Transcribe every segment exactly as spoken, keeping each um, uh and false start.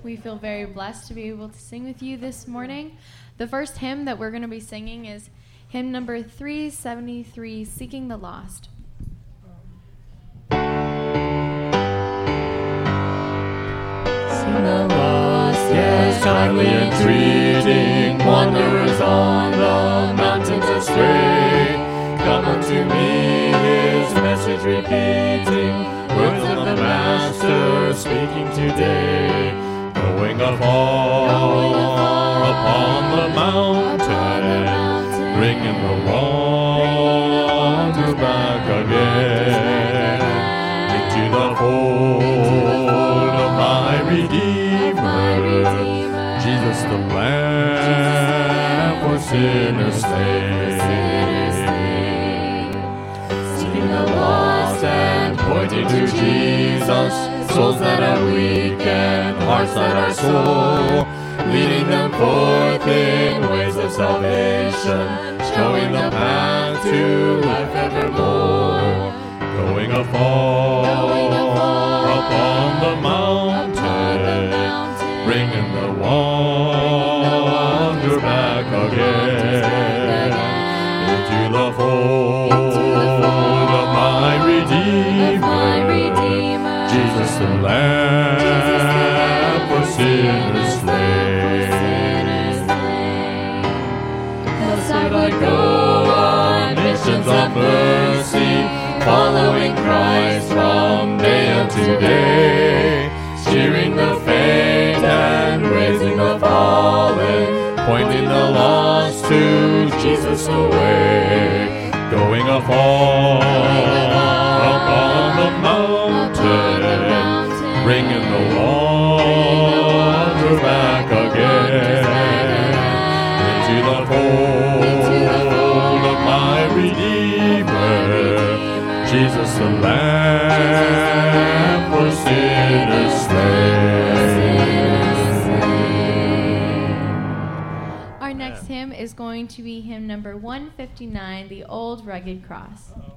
We feel very blessed to be able to sing with you this morning. The first hymn that we're going to be singing is hymn number three seventy-three, Seeking the Lost. Seeking the lost, yes, kindly entreating, wanderers on the mountains astray. Come unto me, his message repeating, words of the Master speaking today. Going afar upon the mountain, bringing the wanderer back again into the fold of my Redeemer, Jesus the Lamb for sinners slain. Seeking the lost and pointing to Jesus, souls that are weak and hearts that are sore, leading them forth in ways of salvation, showing the path to life evermore. Going afar, Going afar upon the mountain, bringing the wanderer back again into the fold of my Redeemer, Jesus the Lamb for sinners slain. Hillside I go on missions of mercy, following Christ from day unto day, cheering the faint and raising the fallen, pointing the lost to Jesus the way. Going afar upon the mountain, bringing the wanderer back again into the fold of my Redeemer, Jesus the Lamb for sinners slain. Our next hymn is going to be hymn number one fifty-nine, The Old Rugged Cross. Uh-oh.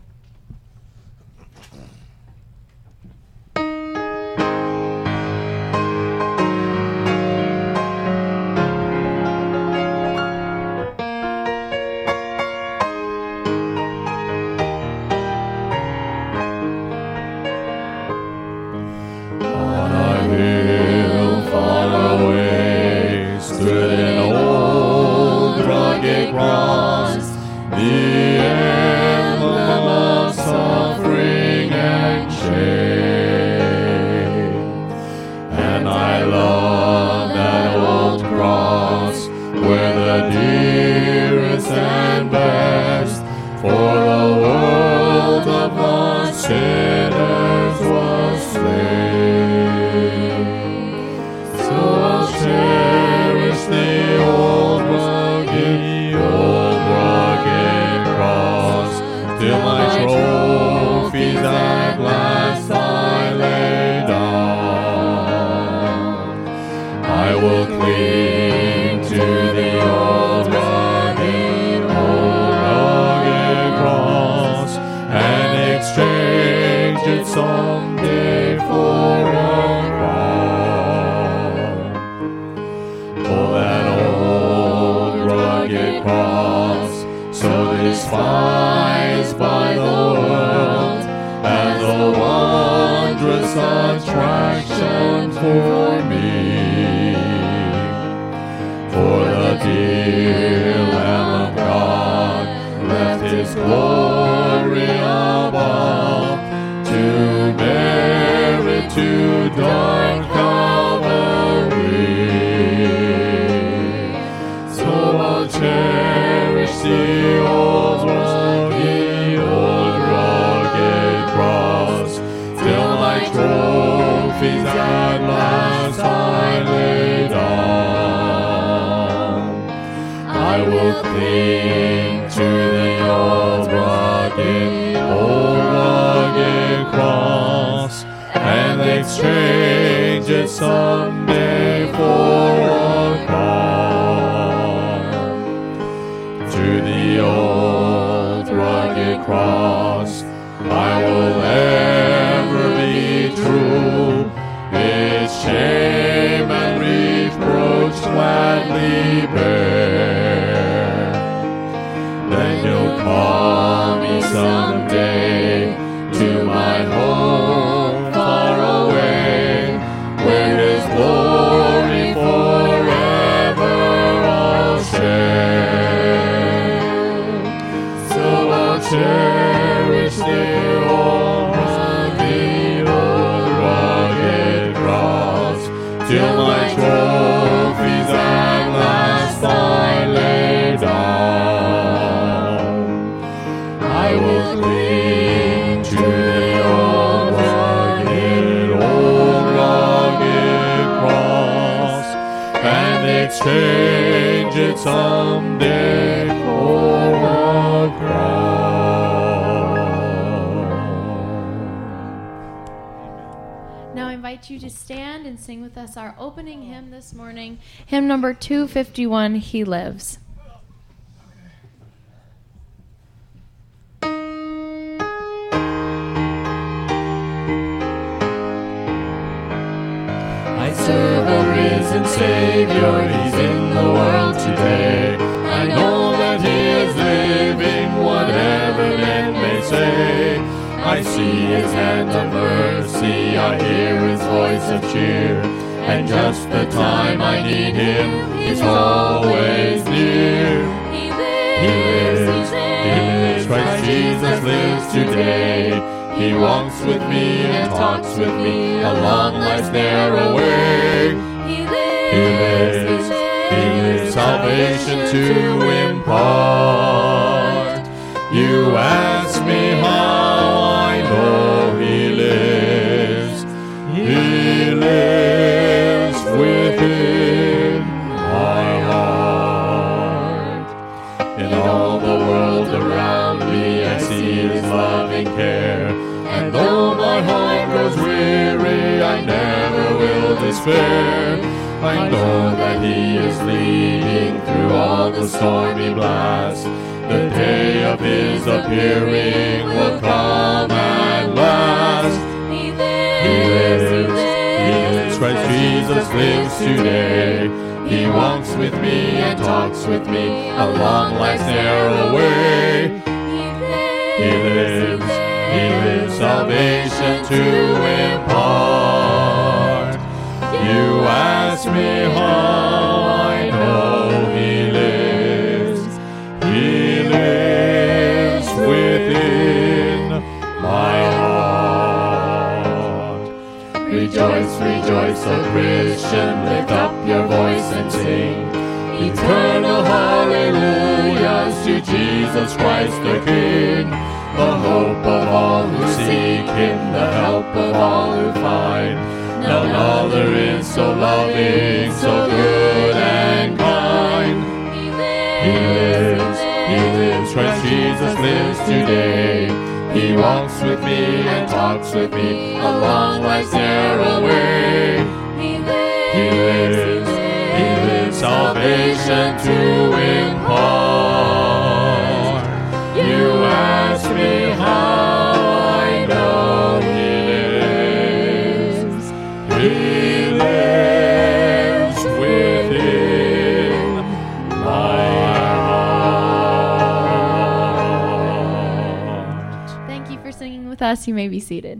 Shame and exchange it someday for a crown. Now I invite you to stand and sing with us our opening hymn this morning, hymn number two fifty-one, He Lives. I serve a risen Savior, He's in the world today. I know that He is living, whatever men may say. I see His hand of mercy, I hear His voice of cheer, and just the time I need Him, He's always near. He lives, He lives, He lives, Christ Jesus lives today. He walks with me and talks with me along life's narrow way. He lives, He lives, salvation to impart. You ask me how I know He lives. He lives within my heart. In all the world around me I see His loving care. And though my heart grows weary, I never will despair. I know that He is leading through all the stormy blasts. The day of His appearing will come at last. He lives, He lives, Christ Jesus lives today. He walks with me and talks with me along life's narrow way. He lives, He lives, salvation to impart. You ask me how I know He lives. He lives within my heart. Rejoice, rejoice, O Christian, lift up your voice and sing eternal hallelujahs to Jesus Christ the King. The hope of all who seek Him, the help of all who find. None other is so loving, so good and kind. He lives, He lives, Christ Jesus lives today. He walks with me and talks with me along life's narrow way. He lives, He lives, salvation to impart. You ask me how I know He lives. He lives within my heart. Thank you for singing with us. You may be seated.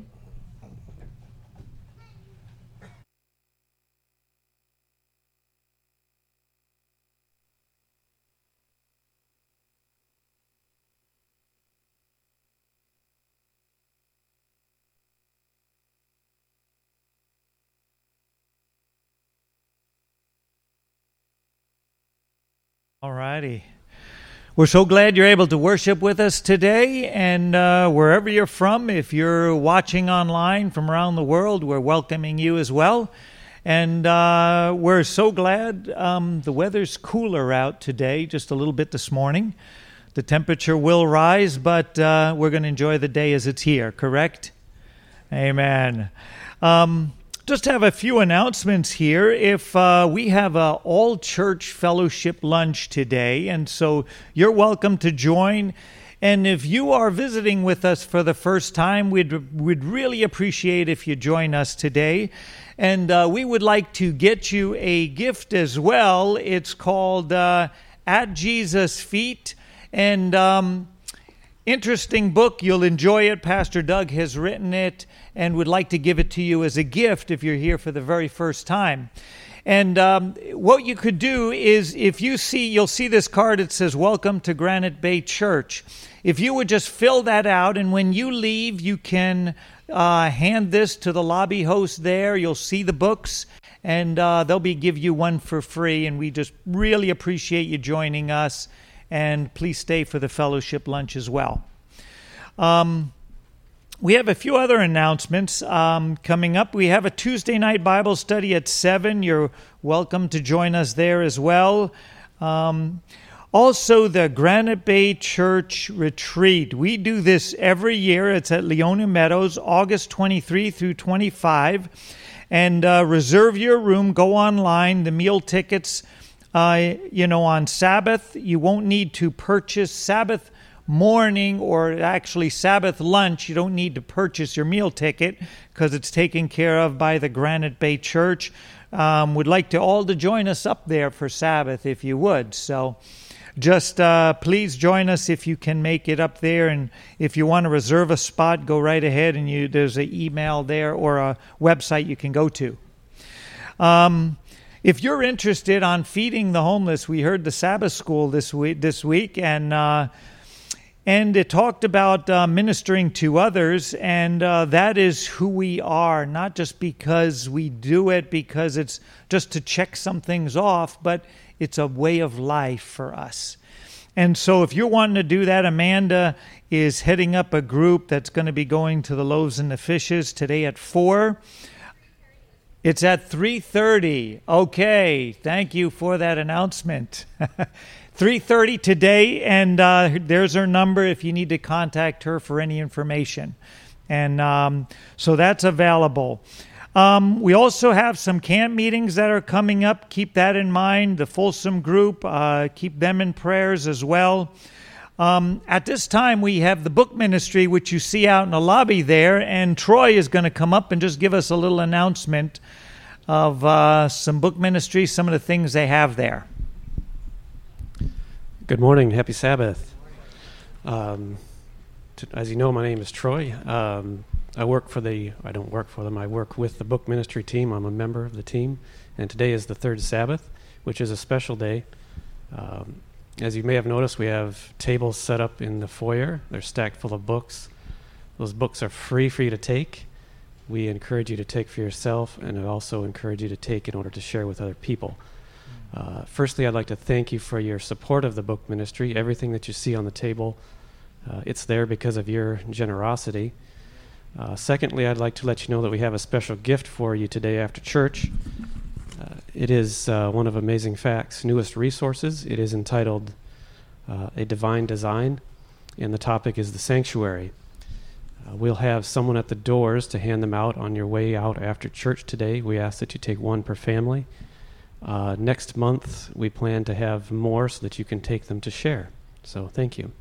All righty. We're so glad you're able to worship with us today, and uh, wherever you're from, if you're watching online from around the world, we're welcoming you as well. And uh, we're so glad um, the weather's cooler out today, just a little bit this morning. The temperature will rise, but uh, we're going to enjoy the day as it's here, correct? Amen. Um, Just have a few announcements here. If uh, we have an all-church fellowship lunch today, and so you're welcome to join. And if you are visiting with us for the first time, we'd we'd really appreciate if you join us today. And uh, we would like to get you a gift as well. It's called uh, At Jesus' Feet, and um, interesting book. You'll enjoy it. Pastor Doug has written it and would like to give it to you as a gift if you're here for the very first time. And um, what you could do is, if you see, you'll see this card, it says, Welcome to Granite Bay Church. If you would just fill that out, and when you leave, you can uh, hand this to the lobby host there. You'll see the books, and uh, they'll be give you one for free. And we just really appreciate you joining us. And please stay for the fellowship lunch as well. Um, we have a few other announcements um, coming up. We have a Tuesday night Bible study at seven. You're welcome to join us there as well. Um, also, the Granite Bay Church Retreat. We do this every year. It's at Leona Meadows, August twenty-third through twenty-fifth. And uh, reserve your room. Go online. The meal tickets, uh, you know, on Sabbath, you won't need to purchase Sabbath morning or actually Sabbath lunch. You don't need to purchase your meal ticket because it's taken care of by the Granite Bay Church. Um, would like to all to join us up there for Sabbath if you would. So just uh, please join us if you can make it up there. And if you want to reserve a spot, go right ahead. And you there's an email there or a website you can go to. Um, if you're interested on feeding the homeless, we heard the Sabbath school this week, this week and uh, and it talked about uh, ministering to others, and uh, that is who we are, not just because we do it, because it's just to check some things off, but it's a way of life for us. And so if you're wanting to do that, Amanda is heading up a group that's going to be going to the Loaves and the Fishes today at four. It's at three thirty. Okay, thank you for that announcement. three thirty today, and uh, there's her number if you need to contact her for any information. And um, so that's available. Um, we also have some camp meetings that are coming up. Keep that in mind. The Folsom group, uh, keep them in prayers as well. Um, at this time, we have the book ministry, which you see out in the lobby there, and Troy is going to come up and just give us a little announcement of uh, some book ministry, some of the things they have there. Good morning. Happy Sabbath. Um, to, as you know, my name is Troy. Um, I work for the, I don't work for them, I work with the book ministry team. I'm a member of the team, and today is the third Sabbath, which is a special day. Um, As you may have noticed, we have tables set up in the foyer. They're stacked full of books. Those books are free for you to take. We encourage you to take for yourself, and I also encourage you to take in order to share with other people. Uh, firstly, I'd like to thank you for your support of the book ministry. Everything that you see on the table, uh, it's there because of your generosity. Uh, secondly, I'd like to let you know that we have a special gift for you today after church. Uh, it is uh, one of Amazing Facts' newest resources. It is entitled uh, A Divine Design, and the topic is the sanctuary. Uh, we'll have someone at the doors to hand them out on your way out after church today. We ask that you take one per family. Uh, next month, we plan to have more so that you can take them to share. So thank you.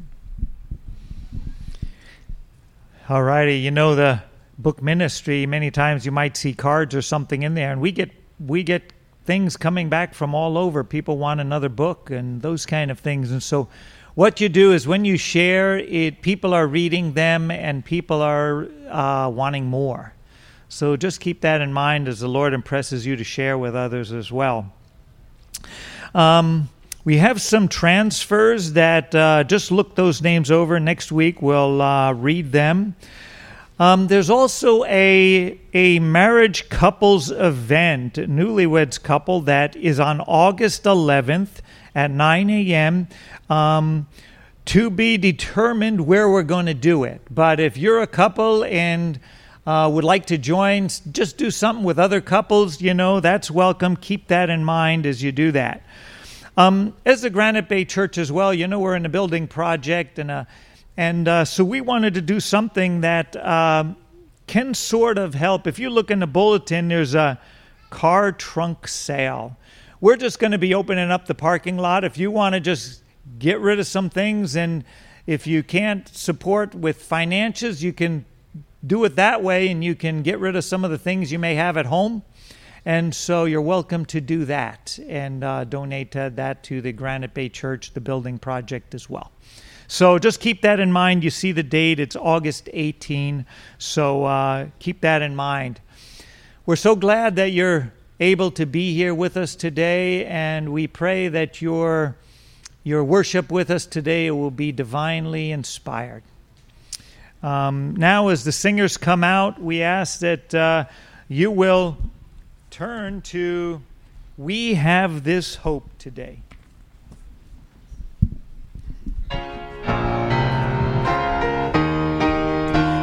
All righty. You know, the book ministry, many times you might see cards or something in there, and we get we get things coming back from all over. People want another book and those kind of things. And so what you do is when you share it, people are reading them and people are uh, wanting more. So just keep that in mind as the Lord impresses you to share with others as well. Um, we have some transfers that uh, just look those names over. Next week we'll uh, read them. Um, there's also a a marriage couples event, a newlyweds couple, that is on August eleventh at nine a.m. Um, to be determined where we're going to do it. But if you're a couple and uh, would like to join, just do something with other couples, you know, that's welcome. Keep that in mind as you do that. Um, as the Granite Bay Church as well, you know, we're in a building project and a And uh, so we wanted to do something that um, can sort of help. If you look in the bulletin, there's a car trunk sale. We're just going to be opening up the parking lot. If you want to just get rid of some things, and if you can't support with finances, you can do it that way, and you can get rid of some of the things you may have at home. And so you're welcome to do that and uh, donate uh, that to the Granite Bay Church, the building project as well. So just keep that in mind. You see the date. It's August eighteenth. So uh, keep that in mind. We're so glad that you're able to be here with us today, and we pray that your, your worship with us today will be divinely inspired. Um, now as the singers come out, we ask that uh, you will turn to We Have This Hope Today.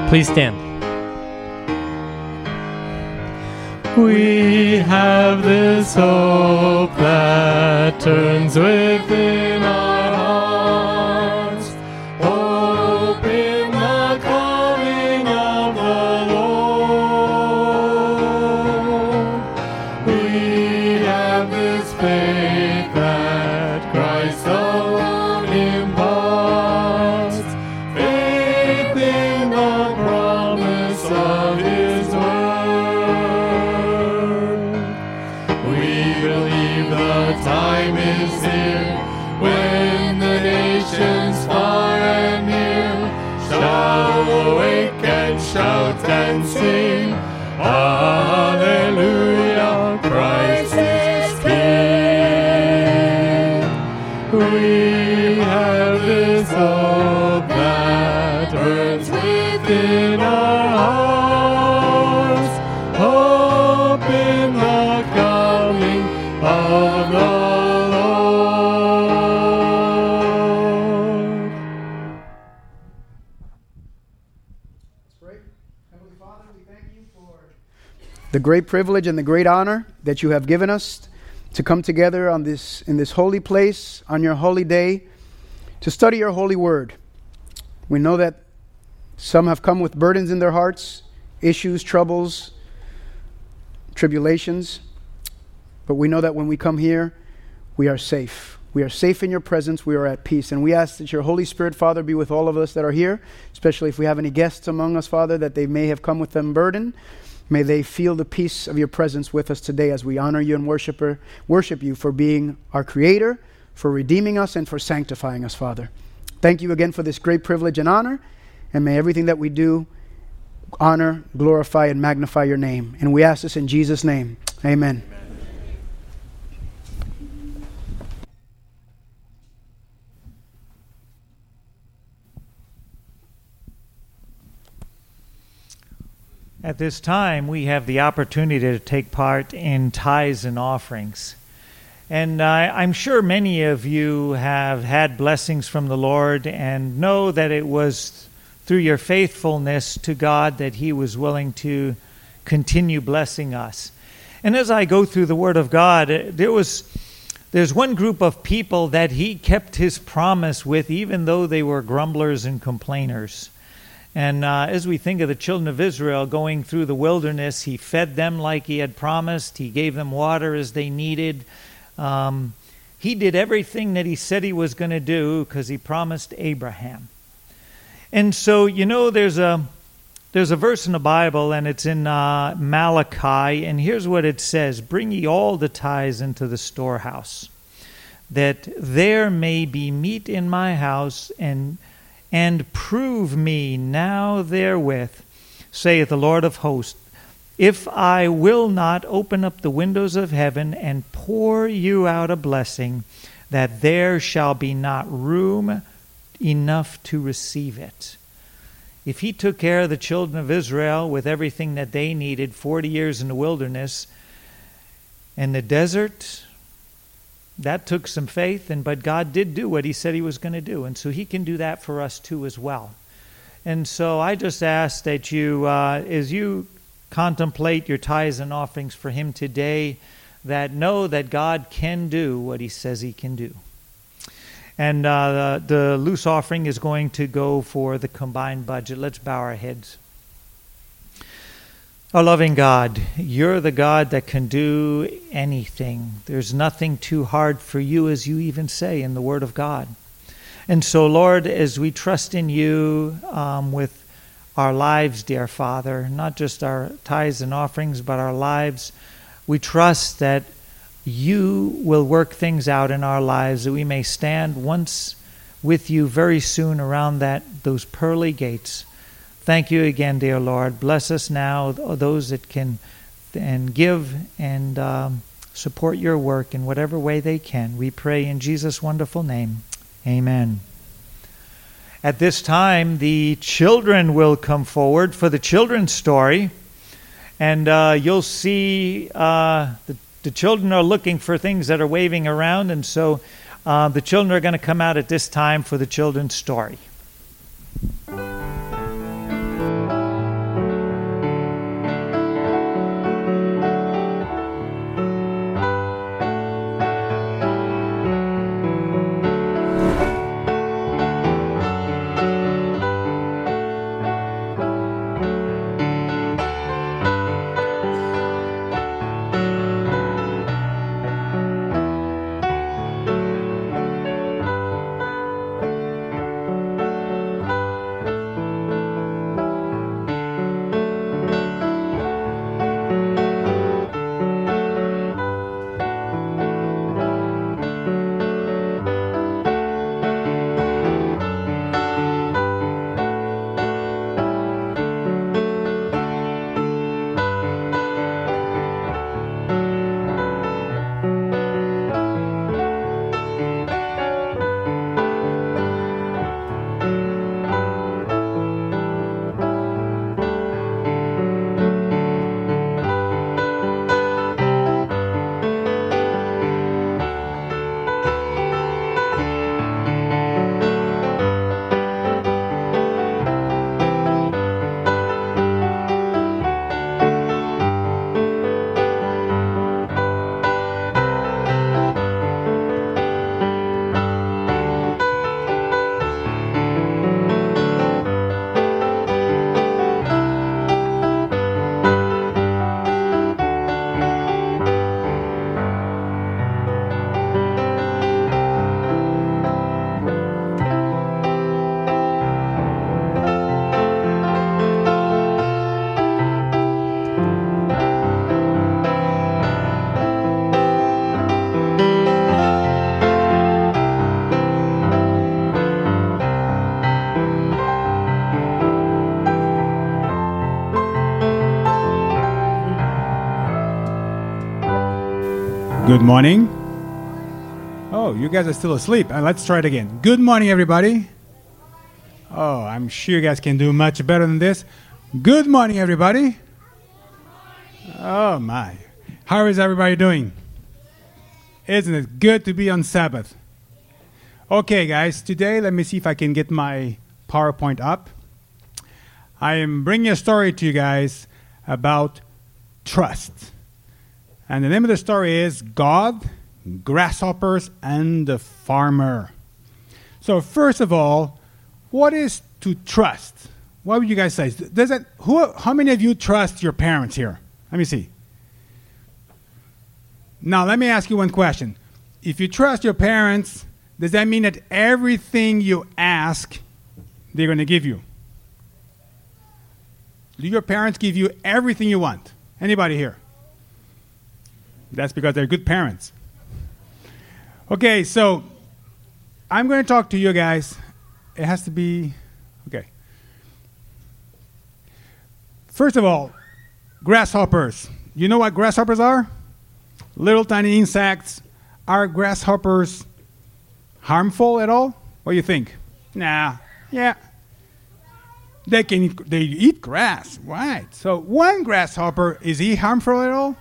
Please stand. We have this hope that turns within our hearts, hope in the coming of the Lord. We have this faith that Christ alone imparts, faith in the promise of His word. The time is here when the nations far and near shall awake and shout and sing, Hallelujah, Christ is King. We have this hope that burns within our hearts, hope in the coming of the Lord. Let's pray. Heavenly Father, we thank you for the great privilege and the great honor that you have given us to come together on this in this holy place on your holy day to study your holy word. We know that some have come with burdens in their hearts, issues, troubles, tribulations. But we know that when we come here, we are safe. We are safe in your presence. We are at peace. And we ask that your Holy Spirit, Father, be with all of us that are here, especially if we have any guests among us, Father, that they may have come with them burden. May they feel the peace of your presence with us today as we honor you and worship, her, worship you for being our Creator, for redeeming us, and for sanctifying us, Father. Thank you again for this great privilege and honor. And may everything that we do honor, glorify, and magnify your name. And we ask this in Jesus' name. Amen. Amen. At this time, we have the opportunity to take part in tithes and offerings. And uh, I'm sure many of you have had blessings from the Lord and know that it was through your faithfulness to God that He was willing to continue blessing us. And as I go through the Word of God, there was there's one group of people that He kept His promise with, even though they were grumblers and complainers. And uh, as we think of the children of Israel going through the wilderness, He fed them like He had promised. He gave them water as they needed. Um, he did everything that He said He was going to do because He promised Abraham. And so, you know, there's a there's a verse in the Bible, and it's in uh, Malachi, and here's what it says: "Bring ye all the tithes into the storehouse, that there may be meat in my house, and and prove me now therewith, saith the Lord of hosts, if I will not open up the windows of heaven and pour you out a blessing, that there shall be not room enough to receive it." If He took care of the children of Israel with everything that they needed, forty years in the wilderness and the desert, that took some faith, and but God did do what He said He was going to do, and so He can do that for us too as well. And so I just ask that you, uh, as you contemplate your tithes and offerings for Him today, that know that God can do what He says He can do. And uh, the, the loose offering is going to go for the combined budget. Let's bow our heads. Our loving God, you're the God that can do anything. There's nothing too hard for you, as you even say in the Word of God. And so, Lord, as we trust in you um, with our lives, dear Father, not just our tithes and offerings, but our lives, we trust that you will work things out in our lives, that we may stand once with you very soon around that those pearly gates. Thank you again, dear Lord. Bless us now, those that can and give and um, support your work in whatever way they can. We pray in Jesus' wonderful name. Amen. At this time, the children will come forward for the children's story. And uh, you'll see uh, the, the children are looking for things that are waving around. And so uh, the children are going to come out at this time for the children's story. Good morning. Oh, you guys are still asleep. Uh, let's try it again. Good morning, everybody. Oh, I'm sure you guys can do much better than this. Good morning, everybody. Oh, my. How is everybody doing? Isn't it good to be on Sabbath? Okay, guys, today let me see if I can get my PowerPoint up. I am bringing a story to you guys about trust. And the name of the story is God, Grasshoppers, and the Farmer. So first of all, what is to trust? What would you guys say? Does it, who, how many of you trust your parents here? Let me see. Now, let me ask you one question. If you trust your parents, does that mean that everything you ask, they're going to give you? Do your parents give you everything you want? Anybody here? That's because they're good parents. Okay, so I'm going to talk to you guys. It has to be, okay. First of all, grasshoppers. You know what grasshoppers are? Little tiny insects. Are grasshoppers harmful at all? What do you think? Nah, yeah. They can, they eat grass, right. So one grasshopper, is he harmful at all?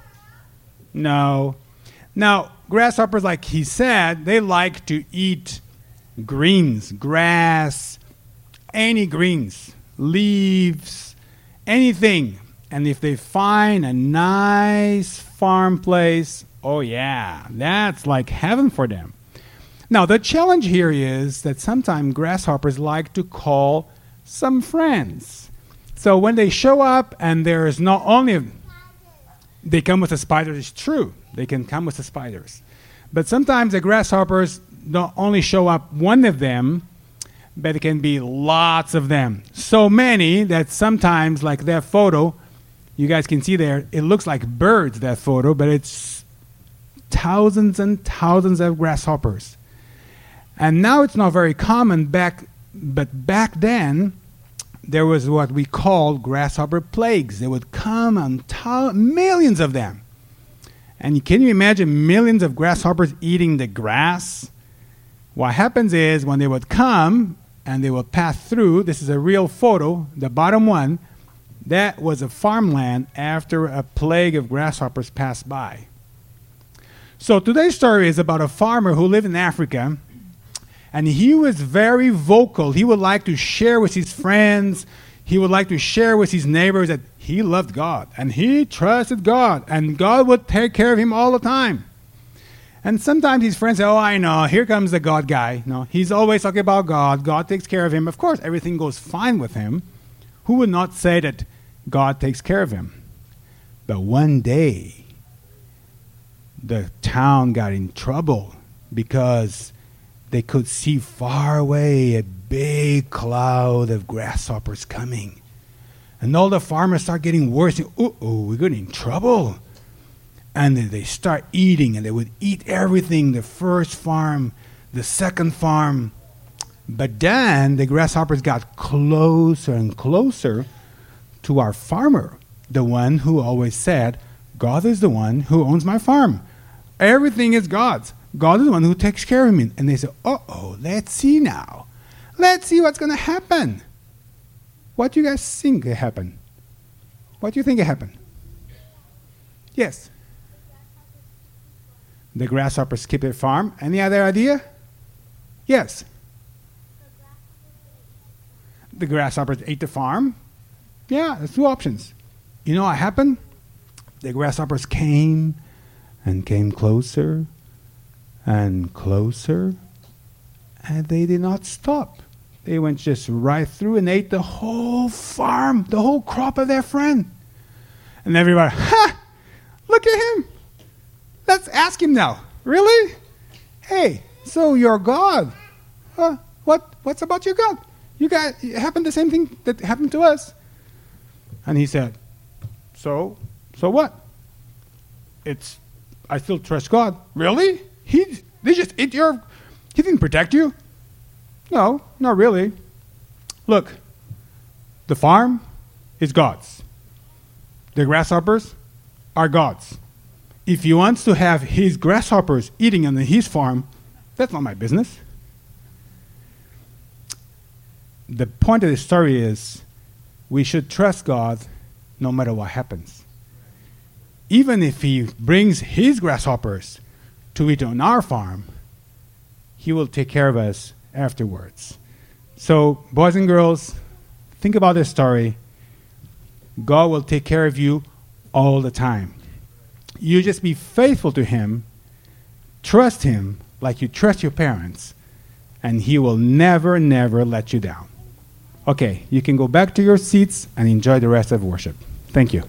No. Now, grasshoppers, like he said, they like to eat greens, grass, any greens, leaves, anything. And if they find a nice farm place, oh yeah, that's like heaven for them. Now, the challenge here is that sometimes grasshoppers like to call some friends. So when they show up and there is not only... A, They come with the spiders, it's true. They can come with the spiders. But sometimes the grasshoppers don't only show up one of them, but it can be lots of them. So many that sometimes, like that photo, you guys can see there, it looks like birds, that photo, but it's thousands and thousands of grasshoppers. And now it's not very common, back, but back then, there was what we call grasshopper plagues. They would come on to- millions of them. And can you imagine millions of grasshoppers eating the grass? What happens is when they would come and they would pass through, this is a real photo, the bottom one, that was a farmland after a plague of grasshoppers passed by. So today's story is about a farmer who lived in Africa. And he was very vocal. He would like to share with his friends. He would like to share with his neighbors that he loved God. And he trusted God. And God would take care of him all the time. And sometimes his friends say, oh, I know, here comes the God guy. No, he's always talking about God. God takes care of him. Of course, everything goes fine with him. Who would not say that God takes care of him? But one day, the town got in trouble because they could see far away a big cloud of grasshoppers coming. And all the farmers start getting worse. Uh-oh, we're getting in trouble. And they start eating, and they would eat everything, the first farm, the second farm. But then the grasshoppers got closer and closer to our farmer, the one who always said, God is the one who owns my farm. Everything is God's. God is the one who takes care of me. And they say, uh-oh, let's see now. Let's see what's going to happen. What do you guys think happened? What do you think happened? Yes. The grasshoppers skipped their farm. Any other idea? Yes. The grasshoppers ate the farm. Yeah, there's two options. You know what happened? The grasshoppers came and came closer and closer, and they did not stop. They went just right through and ate the whole farm, the whole crop of their friend. And everybody, ha! Look at him. Let's ask him now. Really? Hey, so you're God. Huh? What? What's about your God? You got it happened the same thing that happened to us. And he said, so, so what? It's, I still trust God. Really? He, they just ate your, he didn't protect you? No, not really. Look, the farm is God's. The grasshoppers are God's. if he wants to have his grasshoppers eating on his farm, that's not my business. The point of the story is we should trust God no matter what happens. Even if he brings his grasshoppers to eat on our farm, he will take care of us afterwards. So, boys and girls, think about this story. God will take care of you all the time. You just be faithful to him, trust him like you trust your parents, and he will never, never let you down. Okay, you can go back to your seats and enjoy the rest of worship. Thank you.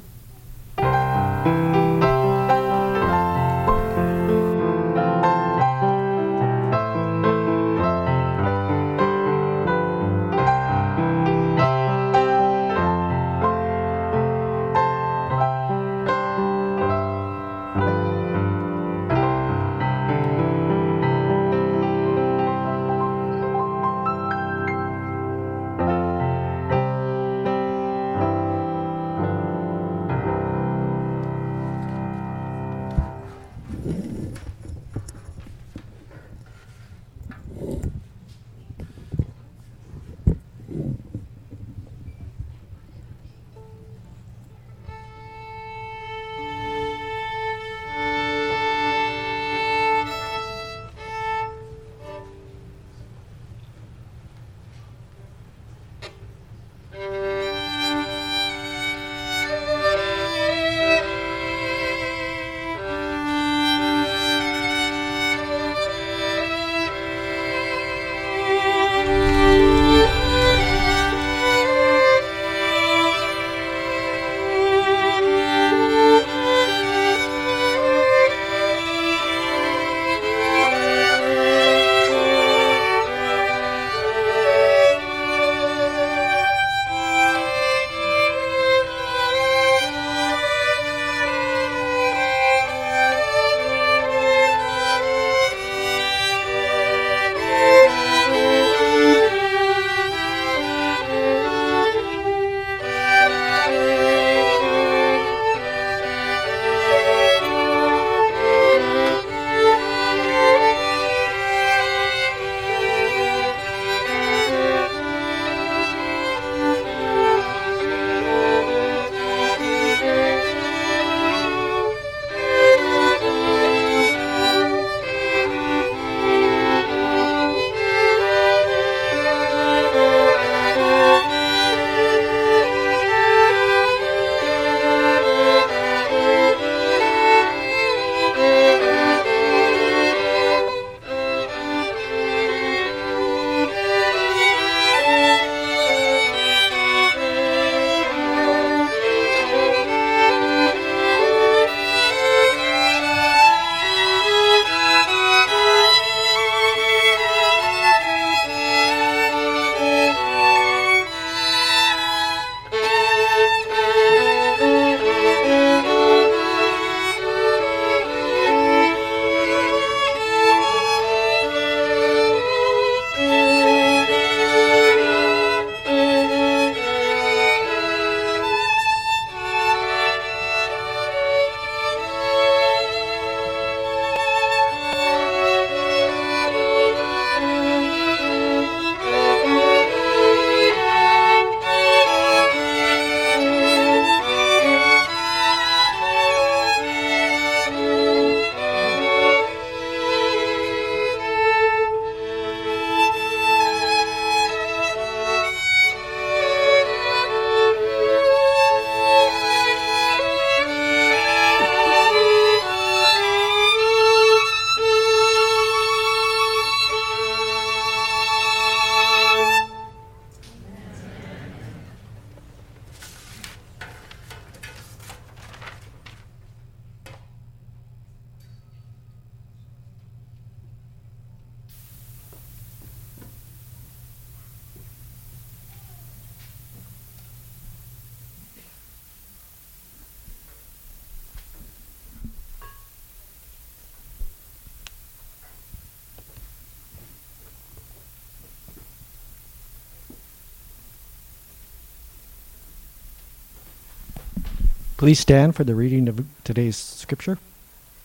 Please stand for the reading of today's scripture.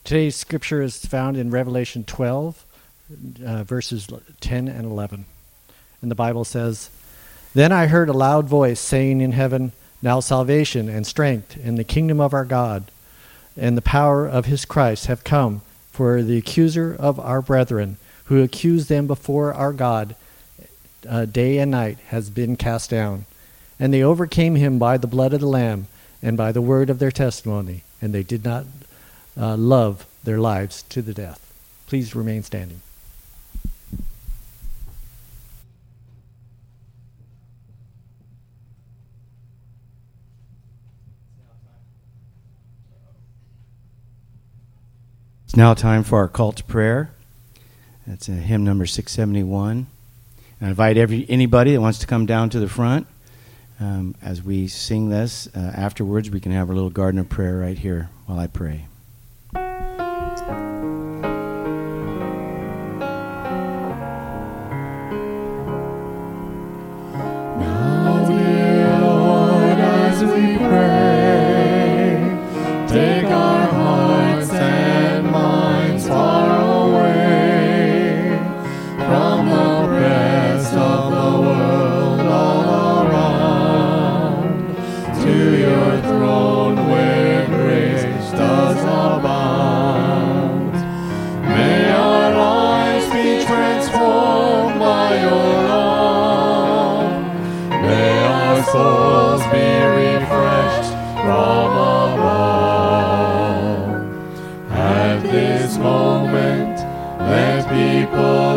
Today's scripture is found in Revelation twelve, uh, verses ten and eleven. And the Bible says, "Then I heard a loud voice saying in heaven, 'Now salvation and strength in the kingdom of our God and the power of his Christ have come, for the accuser of our brethren, who accused them before our God uh, day and night, has been cast down. And they overcame him by the blood of the Lamb and by the word of their testimony, and they did not uh, love their lives to the death.'" Please remain standing. It's now time for our call to prayer. That's uh, hymn number six seventy-one. I invite every anybody that wants to come down to the front. Um, as we sing this, uh, afterwards we can have a little garden of prayer right here while I pray. Now, dear Lord, as we pray, take our hearts and minds far away from the press of the world all around, to your throne where grace does abound. May our lives be transformed by your love. May our souls be refreshed from above. At this moment, let people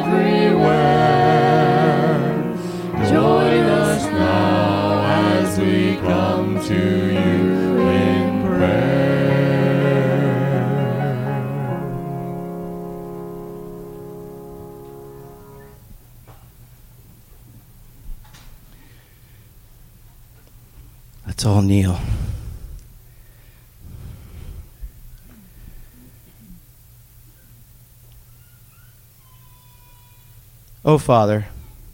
everywhere join us now as we come to you in prayer. Let's all kneel. Oh, Father,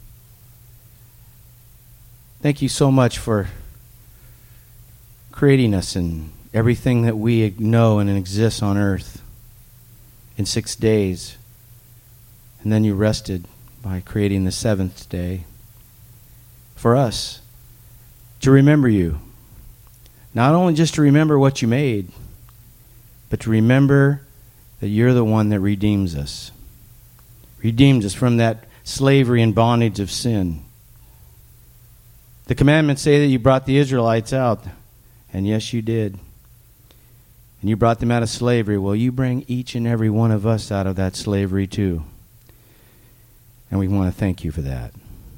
thank you so much for creating us and everything that we know and exists on earth in six days. And then you rested by creating the seventh day for us to remember you. Not only just to remember what you made, but to remember that you're the one that redeems us. Redeemed us from that slavery and bondage of sin. The commandments say that you brought the Israelites out, and yes, you did. And you brought them out of slavery. Well, you bring each and every one of us out of that slavery too. And we want to thank you for that.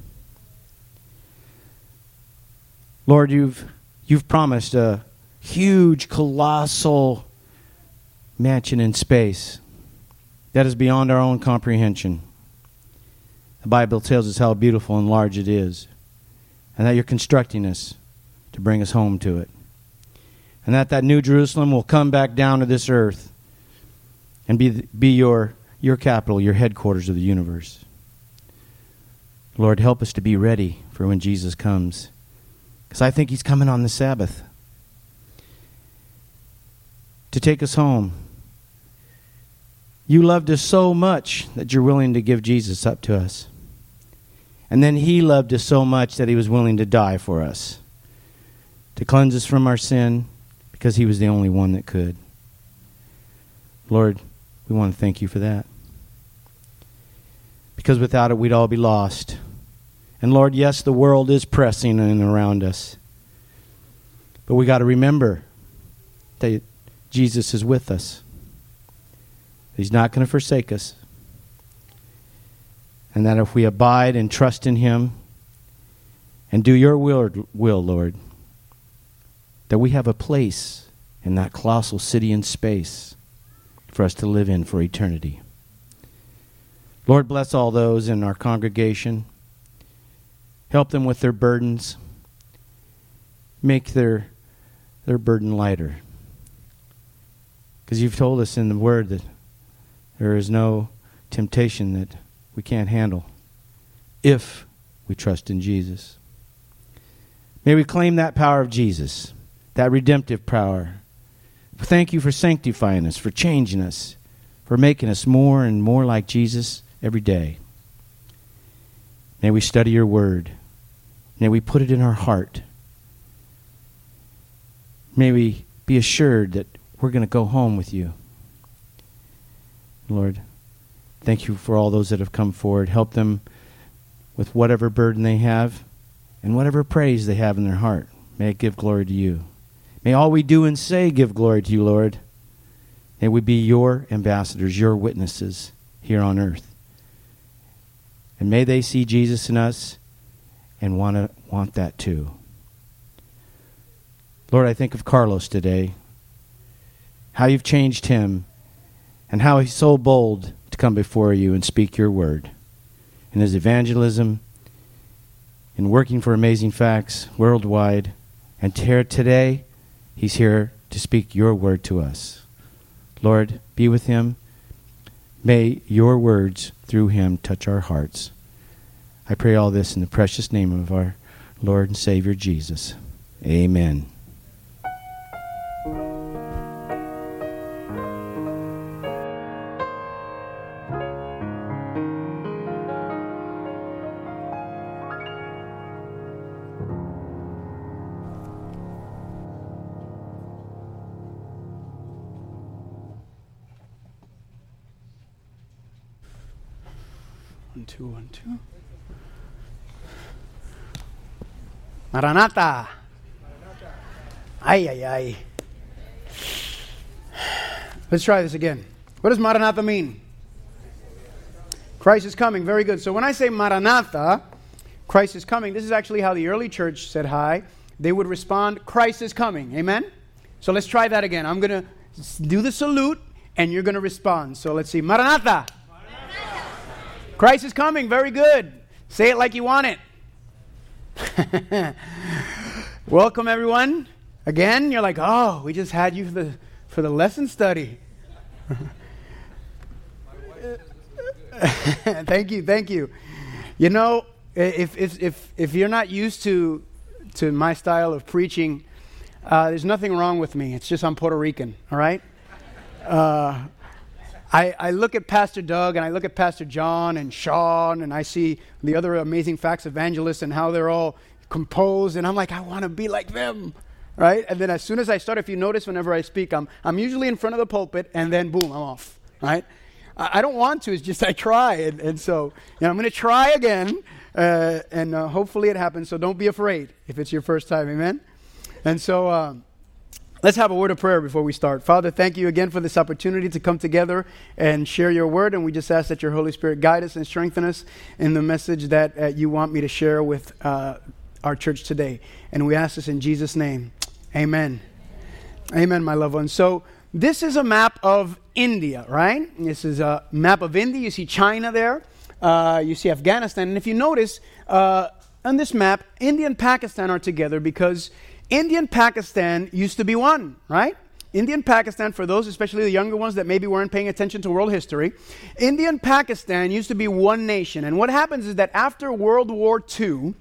Lord, you've you've promised a huge, colossal mansion in space that is beyond our own comprehension. The Bible tells us how beautiful and large it is, and that you're constructing us to bring us home to it. And that that New Jerusalem will come back down to this earth and be, be your, your capital, your headquarters of the universe. Lord, help us to be ready for when Jesus comes, because I think he's coming on the Sabbath to take us home. You loved us so much that you're willing to give Jesus up to us. And then he loved us so much that he was willing to die for us, to cleanse us from our sin, because he was the only one that could. Lord, we want to thank you for that. Because without it, we'd all be lost. And Lord, yes, the world is pressing in around us. But we got to remember that Jesus is with us. He's not going to forsake us. And that if we abide and trust in him and do your will, will, Lord, that we have a place in that colossal city in space for us to live in for eternity. Lord, bless all those in our congregation. Help them with their burdens. Make their, their burden lighter. Because you've told us in the Word that there is no temptation that we can't handle if we trust in Jesus. May we claim that power of Jesus, that redemptive power. Thank you for sanctifying us, for changing us, for making us more and more like Jesus every day. May we study your word. May we put it in our heart. May we be assured that we're going to go home with you. Lord, thank you for all those that have come forward. Help them with whatever burden they have and whatever praise they have in their heart. May it give glory to you. May all we do and say give glory to you, Lord. May we be your ambassadors, your witnesses here on earth. And may they see Jesus in us and want to want that too. Lord, I think of Carlos today, how you've changed him, and how he's so bold to come before you and speak your word. In his evangelism, in working for Amazing Facts worldwide, and ter- today, he's here to speak your word to us. Lord, be with him. May your words through him touch our hearts. I pray all this in the precious name of our Lord and Savior Jesus. Amen. One, two, one, two. Maranatha. Ay, ay, ay. Let's try this again. What does Maranatha mean? Christ is coming. Very good. So when I say Maranatha, Christ is coming, this is actually how the early church said hi. They would respond, Christ is coming. Amen? So let's try that again. I'm going to do the salute, and you're going to respond. So let's see. Maranatha. Maranatha. Christ is coming. Very good. Say it like you want it. Welcome, everyone. Again, you're like, oh, we just had you for the for the lesson study. Thank you, thank you. You know, if if if if you're not used to to my style of preaching, uh, there's nothing wrong with me. It's just I'm Puerto Rican. All right. Uh, I, I look at Pastor Doug and I look at Pastor John and Sean and I see the other Amazing Facts evangelists and how they're all composed, and I'm like, I want to be like them, right? And then as soon as I start, if you notice, whenever I speak, I'm I'm usually in front of the pulpit, and then boom, I'm off, right? I, I don't want to. It's just I try, and, and so you know, I'm going to try again, uh, and uh, hopefully it happens. So don't be afraid if it's your first time, amen? And so. Um, Let's have a word of prayer before we start. Father, thank you again for this opportunity to come together and share your word. And we just ask that your Holy Spirit guide us and strengthen us in the message that uh, you want me to share with uh, our church today. And we ask this in Jesus' name. Amen. Amen, my loved ones. So this is a map of India, right? This is a map of India. You see China there. Uh, you see Afghanistan. And if you notice, uh, on this map, India and Pakistan are together because India and Pakistan used to be one, right? India and Pakistan, for those, especially the younger ones that maybe weren't paying attention to world history, India and Pakistan used to be one nation. And what happens is that after World War Two,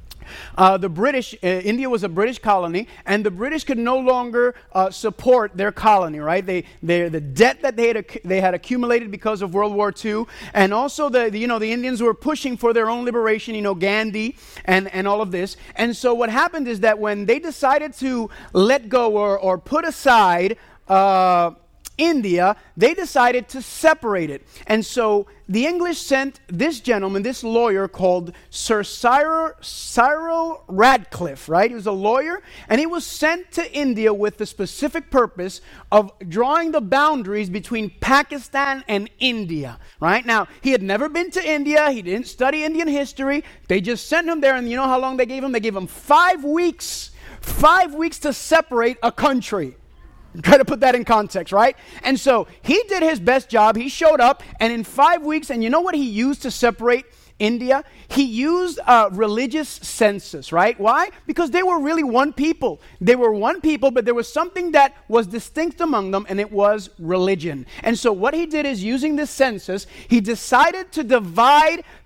Uh, the British, uh, India was a British colony, and the British could no longer uh, support their colony, right? They, they, the debt that they had, ac- they had accumulated because of World War Two, and also the, the, you know, the Indians were pushing for their own liberation, you know, Gandhi and, and all of this. And so what happened is that when they decided to let go or, or put aside uh, India, they decided to separate it. And so the English sent this gentleman, this lawyer called Sir Cyril, Cyril Radcliffe, right? He was a lawyer, and he was sent to India with the specific purpose of drawing the boundaries between Pakistan and India, right? Now, he had never been to India. He didn't study Indian history. They just sent him there, and you know how long they gave him? They gave him five weeks, five weeks to separate a country. Try to put that in context, right? And so he did his best job. He showed up, and in five weeks, and you know what he used to separate India? He used a religious census, right? Why? Because they were really one people. They were one people, but there was something that was distinct among them, and it was religion. And so what he did is, using this census, he decided to divide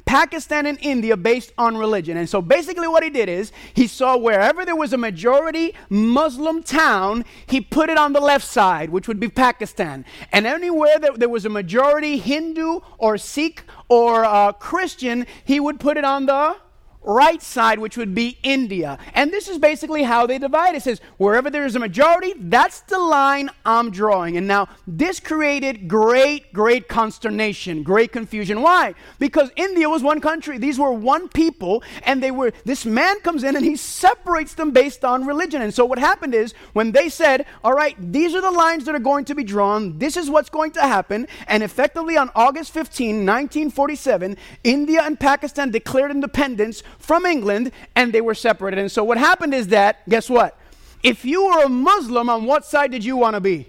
Pakistan and India based on religion. And so basically what he did is he saw wherever there was a majority Muslim town, he put it on the left side, which would be Pakistan. And anywhere that there was a majority Hindu or Sikh or uh, Christian, he would put it on the right side, which would be India. And this is basically how they divide. It says, wherever there is a majority, that's the line I'm drawing. And now, this created great, great consternation, great confusion. Why? Because India was one country. These were one people, and they were, this man comes in and he separates them based on religion. And so what happened is, when they said, all right, these are the lines that are going to be drawn, this is what's going to happen, and effectively on August fifteenth, nineteen forty-seven, India and Pakistan declared independence from England, and they were separated. And so what happened is that, guess what? If you were a Muslim, on what side did you want to be?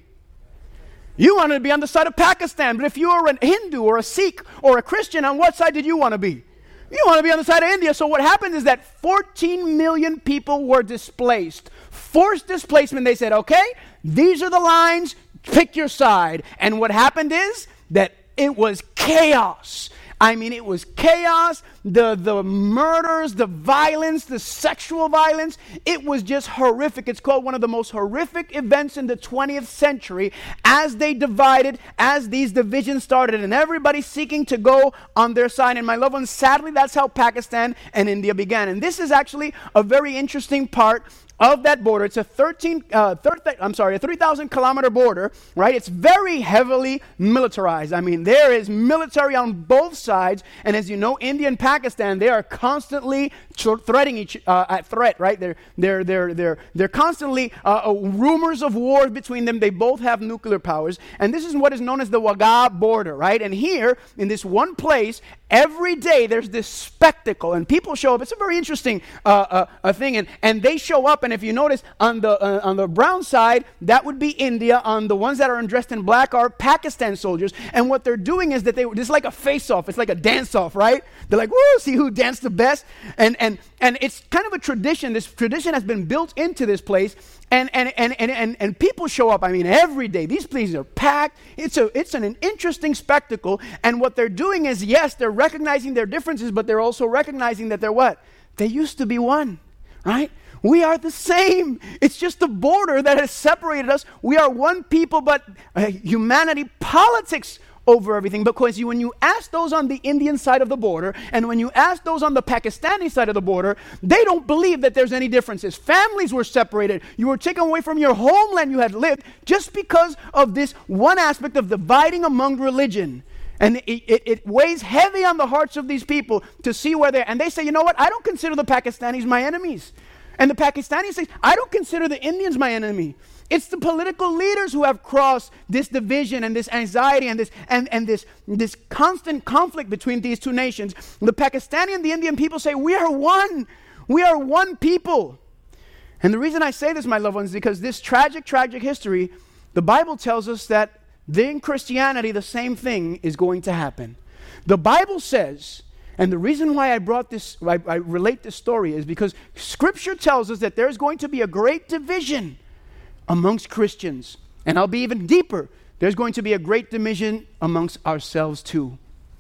You wanted to be on the side of Pakistan. But if you were a Hindu or a Sikh or a Christian, on what side did you want to be? You want to be on the side of India. So what happened is that fourteen million people were displaced. Forced displacement. They said, okay, these are the lines, pick your side. And what happened is that it was chaos. I mean, it was chaos, the, the murders, the violence, the sexual violence. It was just horrific. It's called one of the most horrific events in the twentieth century as they divided, as these divisions started, and everybody seeking to go on their side. And my loved ones, sadly, that's how Pakistan and India began. And this is actually a very interesting part of that border. It's a thirteen, uh, thirty, I'm sorry, a three thousand kilometer border, right? It's very heavily militarized. I mean, there is military on both sides, and as you know, India and Pakistan, they are constantly tr- threatening each uh, at threat, right? They're they're they're they're they're constantly uh, uh, rumors of war between them. They both have nuclear powers, and this is what is known as the Wagah border, right? And here in this one place, every day there's this spectacle, and people show up. It's a very interesting uh, uh, uh, thing, and and they show up. And if you notice, on the uh, on the brown side, that would be India. On the ones that are dressed in black are Pakistan soldiers. And what they're doing is that they this is like a face-off. It's like a dance-off, right? They're like, woo, see who danced the best. And and and it's kind of a tradition. This tradition has been built into this place. And and and and and, and people show up. I mean, every day. These places are packed. It's a it's an, an interesting spectacle. And what they're doing is, yes, they're recognizing their differences, but they're also recognizing that they're what? They used to be one, right? We are the same. It's just the border that has separated us. We are one people, but uh, humanity, politics over everything. Because you, when you ask those on the Indian side of the border, and when you ask those on the Pakistani side of the border, they don't believe that there's any differences. Families were separated. You were taken away from your homeland you had lived just because of this one aspect of dividing among religion. And it, it, it weighs heavy on the hearts of these people to see where they're. And they say, you know what? I don't consider the Pakistanis my enemies. And the Pakistanis say, I don't consider the Indians my enemy. It's the political leaders who have crossed this division and this anxiety and this and, and this, this constant conflict between these two nations. The Pakistani and the Indian people say, we are one. We are one people. And the reason I say this, my loved ones, is because this tragic, tragic history, the Bible tells us that in Christianity, the same thing is going to happen. The Bible says, and the reason why I brought this, I, I relate this story is because Scripture tells us that there's going to be a great division amongst Christians. And I'll be even deeper. There's going to be a great division amongst ourselves too.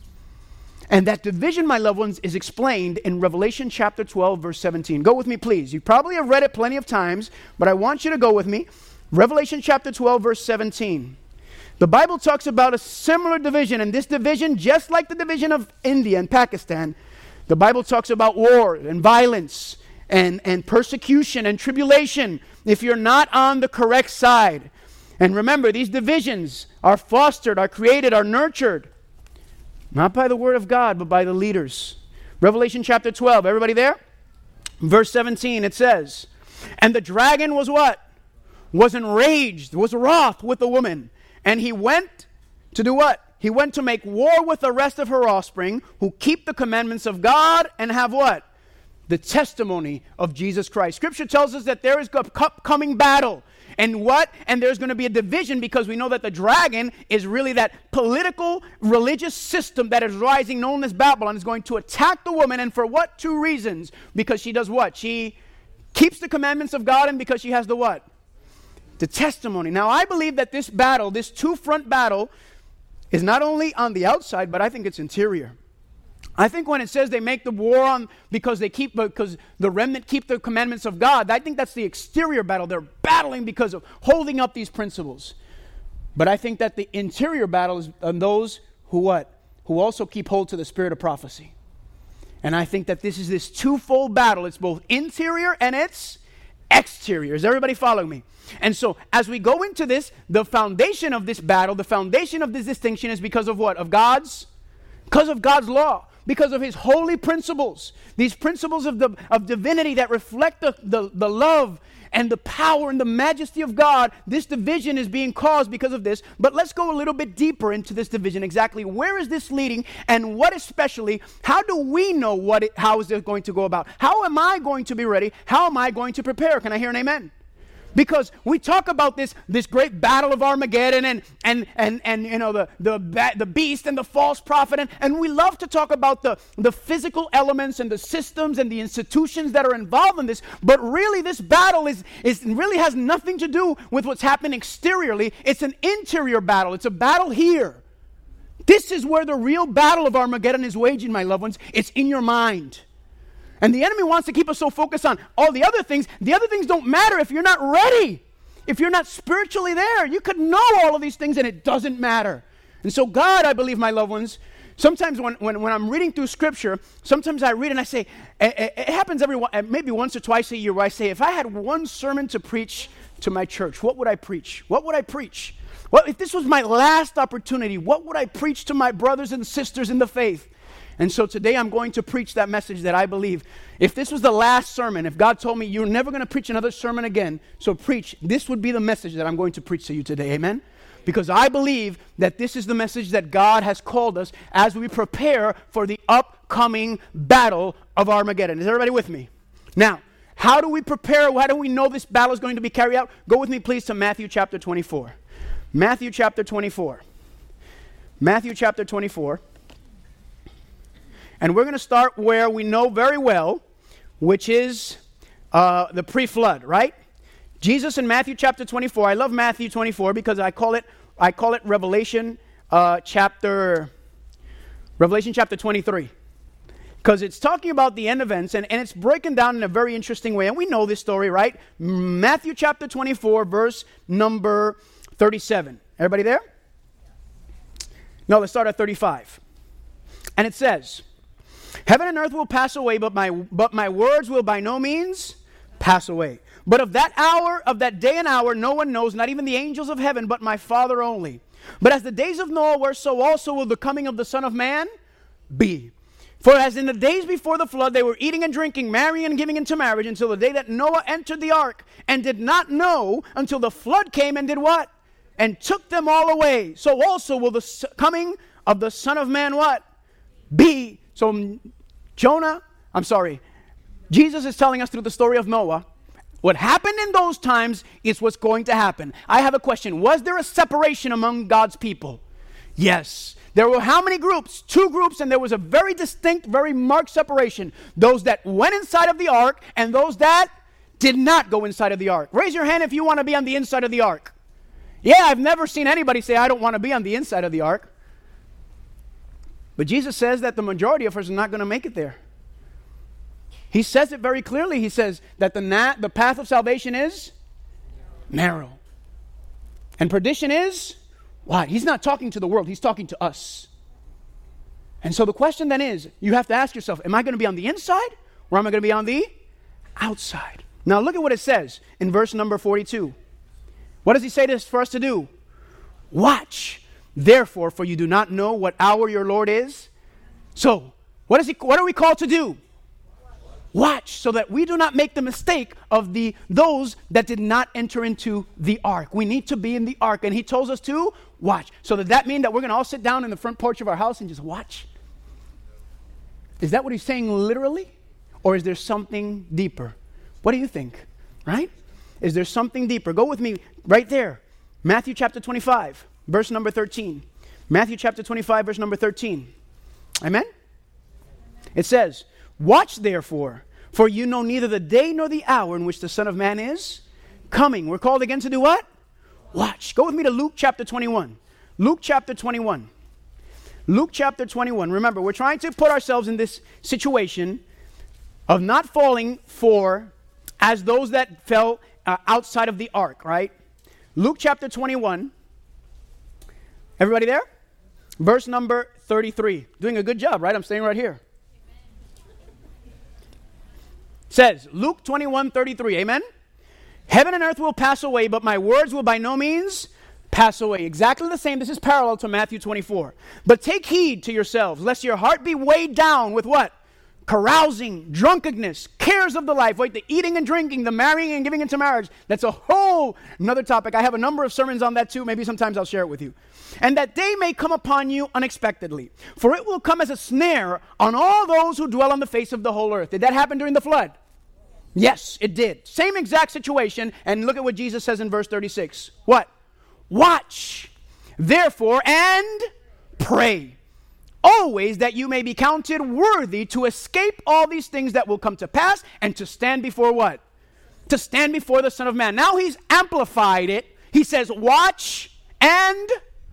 And that division, my loved ones, is explained in Revelation chapter twelve, verse seventeen. Go with me, please. You probably have read it plenty of times, but I want you to go with me. Revelation chapter twelve, verse seventeen. The Bible talks about a similar division, and this division, just like the division of India and Pakistan, the Bible talks about war and violence and, and persecution and tribulation if you're not on the correct side. And remember, these divisions are fostered, are created, are nurtured, not by the word of God, but by the leaders. Revelation chapter twelve, everybody there? Verse seventeen, it says, and the dragon was what? Was enraged, was wroth with the woman. And he went to do what? He went to make war with the rest of her offspring who keep the commandments of God and have what? The testimony of Jesus Christ. Scripture tells us that there is a coming battle. And what? And there's going to be a division because we know that the dragon is really that political, religious system that is rising known as Babylon is going to attack the woman. And for what? Two reasons. Because she does what? She keeps the commandments of God and because she has the what? The testimony. Now, I believe that this battle, this two-front battle, is not only on the outside, but I think it's interior. I think when it says they make the war on because they keep because the remnant keep the commandments of God, I think that's the exterior battle. They're battling because of holding up these principles. But I think that the interior battle is on those who what? Who also keep hold to the spirit of prophecy. And I think that this is this twofold battle. It's both interior and it's exterior. Is everybody following me? And so as we go into this, the foundation of this battle, the foundation of this distinction is because of what? Of God's? Because of God's law. Because of his holy principles. These principles of the of divinity that reflect the, the, the love and the power and the majesty of God. This division is being caused because of this. But let's go a little bit deeper into this division. Exactly where is this leading, and what especially, how do we know what it, how is it going to go about? How am I going to be ready? How am I going to prepare? Can I hear an amen? Because we talk about this this great battle of Armageddon and and and and you know the the the beast and the false prophet, and, and we love to talk about the the physical elements and the systems and the institutions that are involved in this. But really, this battle is is really has nothing to do with what's happening exteriorly. It's an interior battle. It's a battle here. This is where the real battle of Armageddon is waging, my loved ones. It's in your mind. And the enemy wants to keep us so focused on all the other things. The other things don't matter if you're not ready. If you're not spiritually there, you could know all of these things and it doesn't matter. And so God, I believe, my loved ones, sometimes when, when, when I'm reading through Scripture, sometimes I read and I say, it, it happens every maybe once or twice a year where I say, if I had one sermon to preach to my church, what would I preach? What would I preach? Well, if this was my last opportunity, what would I preach to my brothers and sisters in the faith? And so today I'm going to preach that message that I believe. If this was the last sermon, if God told me you're never going to preach another sermon again, so preach, this would be the message that I'm going to preach to you today. Amen? Because I believe that this is the message that God has called us as we prepare for the upcoming battle of Armageddon. Is everybody with me? Now, how do we prepare? How do we know this battle is going to be carried out? Go with me, please, to Matthew chapter twenty-four. Matthew chapter twenty-four. Matthew chapter twenty-four. And we're going to start where we know very well, which is uh, the pre-flood, right? Jesus in Matthew chapter twenty-four. I love Matthew twenty-four because I call it I call it Revelation uh, chapter Revelation chapter twenty-three, because it's talking about the end events and, and it's breaking down in a very interesting way. And we know this story, right? Matthew chapter twenty-four, verse number thirty-seven. Everybody there? No, let's start at thirty-five. And it says, heaven and earth will pass away, but my but my words will by no means pass away. But of that hour, of that day and hour, no one knows, not even the angels of heaven, but my Father only. But as the days of Noah were, so also will the coming of the Son of Man be. For as in the days before the flood, they were eating and drinking, marrying and giving into marriage, until the day that Noah entered the ark, and did not know until the flood came and did what? And took them all away. So also will the coming of the Son of Man what? Be. So Jonah, I'm sorry, Jesus is telling us through the story of Noah, what happened in those times is what's going to happen. I have a question. Was there a separation among God's people? Yes. There were how many groups? Two groups, and there was a very distinct, very marked separation. Those that went inside of the ark and those that did not go inside of the ark. Raise your hand if you want to be on the inside of the ark. Yeah, I've never seen anybody say, I don't want to be on the inside of the ark. But Jesus says that the majority of us are not going to make it there. He says it very clearly. He says that the na- the path of salvation is narrow. And perdition is what? He's not talking to the world. He's talking to us. And so the question then is, you have to ask yourself, am I going to be on the inside or am I going to be on the outside? Now look at what it says in verse number forty-two. What does he say this for us to do? Watch. Therefore, for you do not know what hour your Lord is. So, what is he? What are we called to do? Watch, so that we do not make the mistake of the those that did not enter into the ark. We need to be in the ark, and he tells us to watch. So does that mean that we're going to all sit down in the front porch of our house and just watch? Is that what he's saying literally? Or is there something deeper? What do you think? Right? Is there something deeper? Go with me right there. Matthew chapter twenty-five, verse number thirteen. Matthew chapter twenty-five, verse number thirteen. Amen? It says, watch therefore, for you know neither the day nor the hour in which the Son of Man is coming. We're called again to do what? Watch. Go with me to Luke chapter twenty-one. Luke chapter twenty-one. Luke chapter twenty-one. Remember, we're trying to put ourselves in this situation of not falling for as those that fell uh, outside of the ark, right? Luke chapter twenty-one. Everybody there? Verse number thirty-three. Doing a good job, right? I'm staying right here. Says, Luke twenty-one thirty-three. Amen? Heaven and earth will pass away, but my words will by no means pass away. Exactly the same. This is parallel to Matthew twenty-four. But take heed to yourselves, lest your heart be weighed down with what? Carousing, drunkenness, cares of the life. Wait, the eating and drinking, the marrying and giving into marriage. That's a whole another topic. I have a number of sermons on that too. Maybe sometimes I'll share it with you. And that day may come upon you unexpectedly. For it will come as a snare on all those who dwell on the face of the whole earth. Did that happen during the flood? Yes, it did. Same exact situation. And look at what Jesus says in verse thirty-six. What? Watch, therefore, and pray, always that you may be counted worthy to escape all these things that will come to pass and to stand before what? To stand before the Son of Man. Now he's amplified it. He says, watch and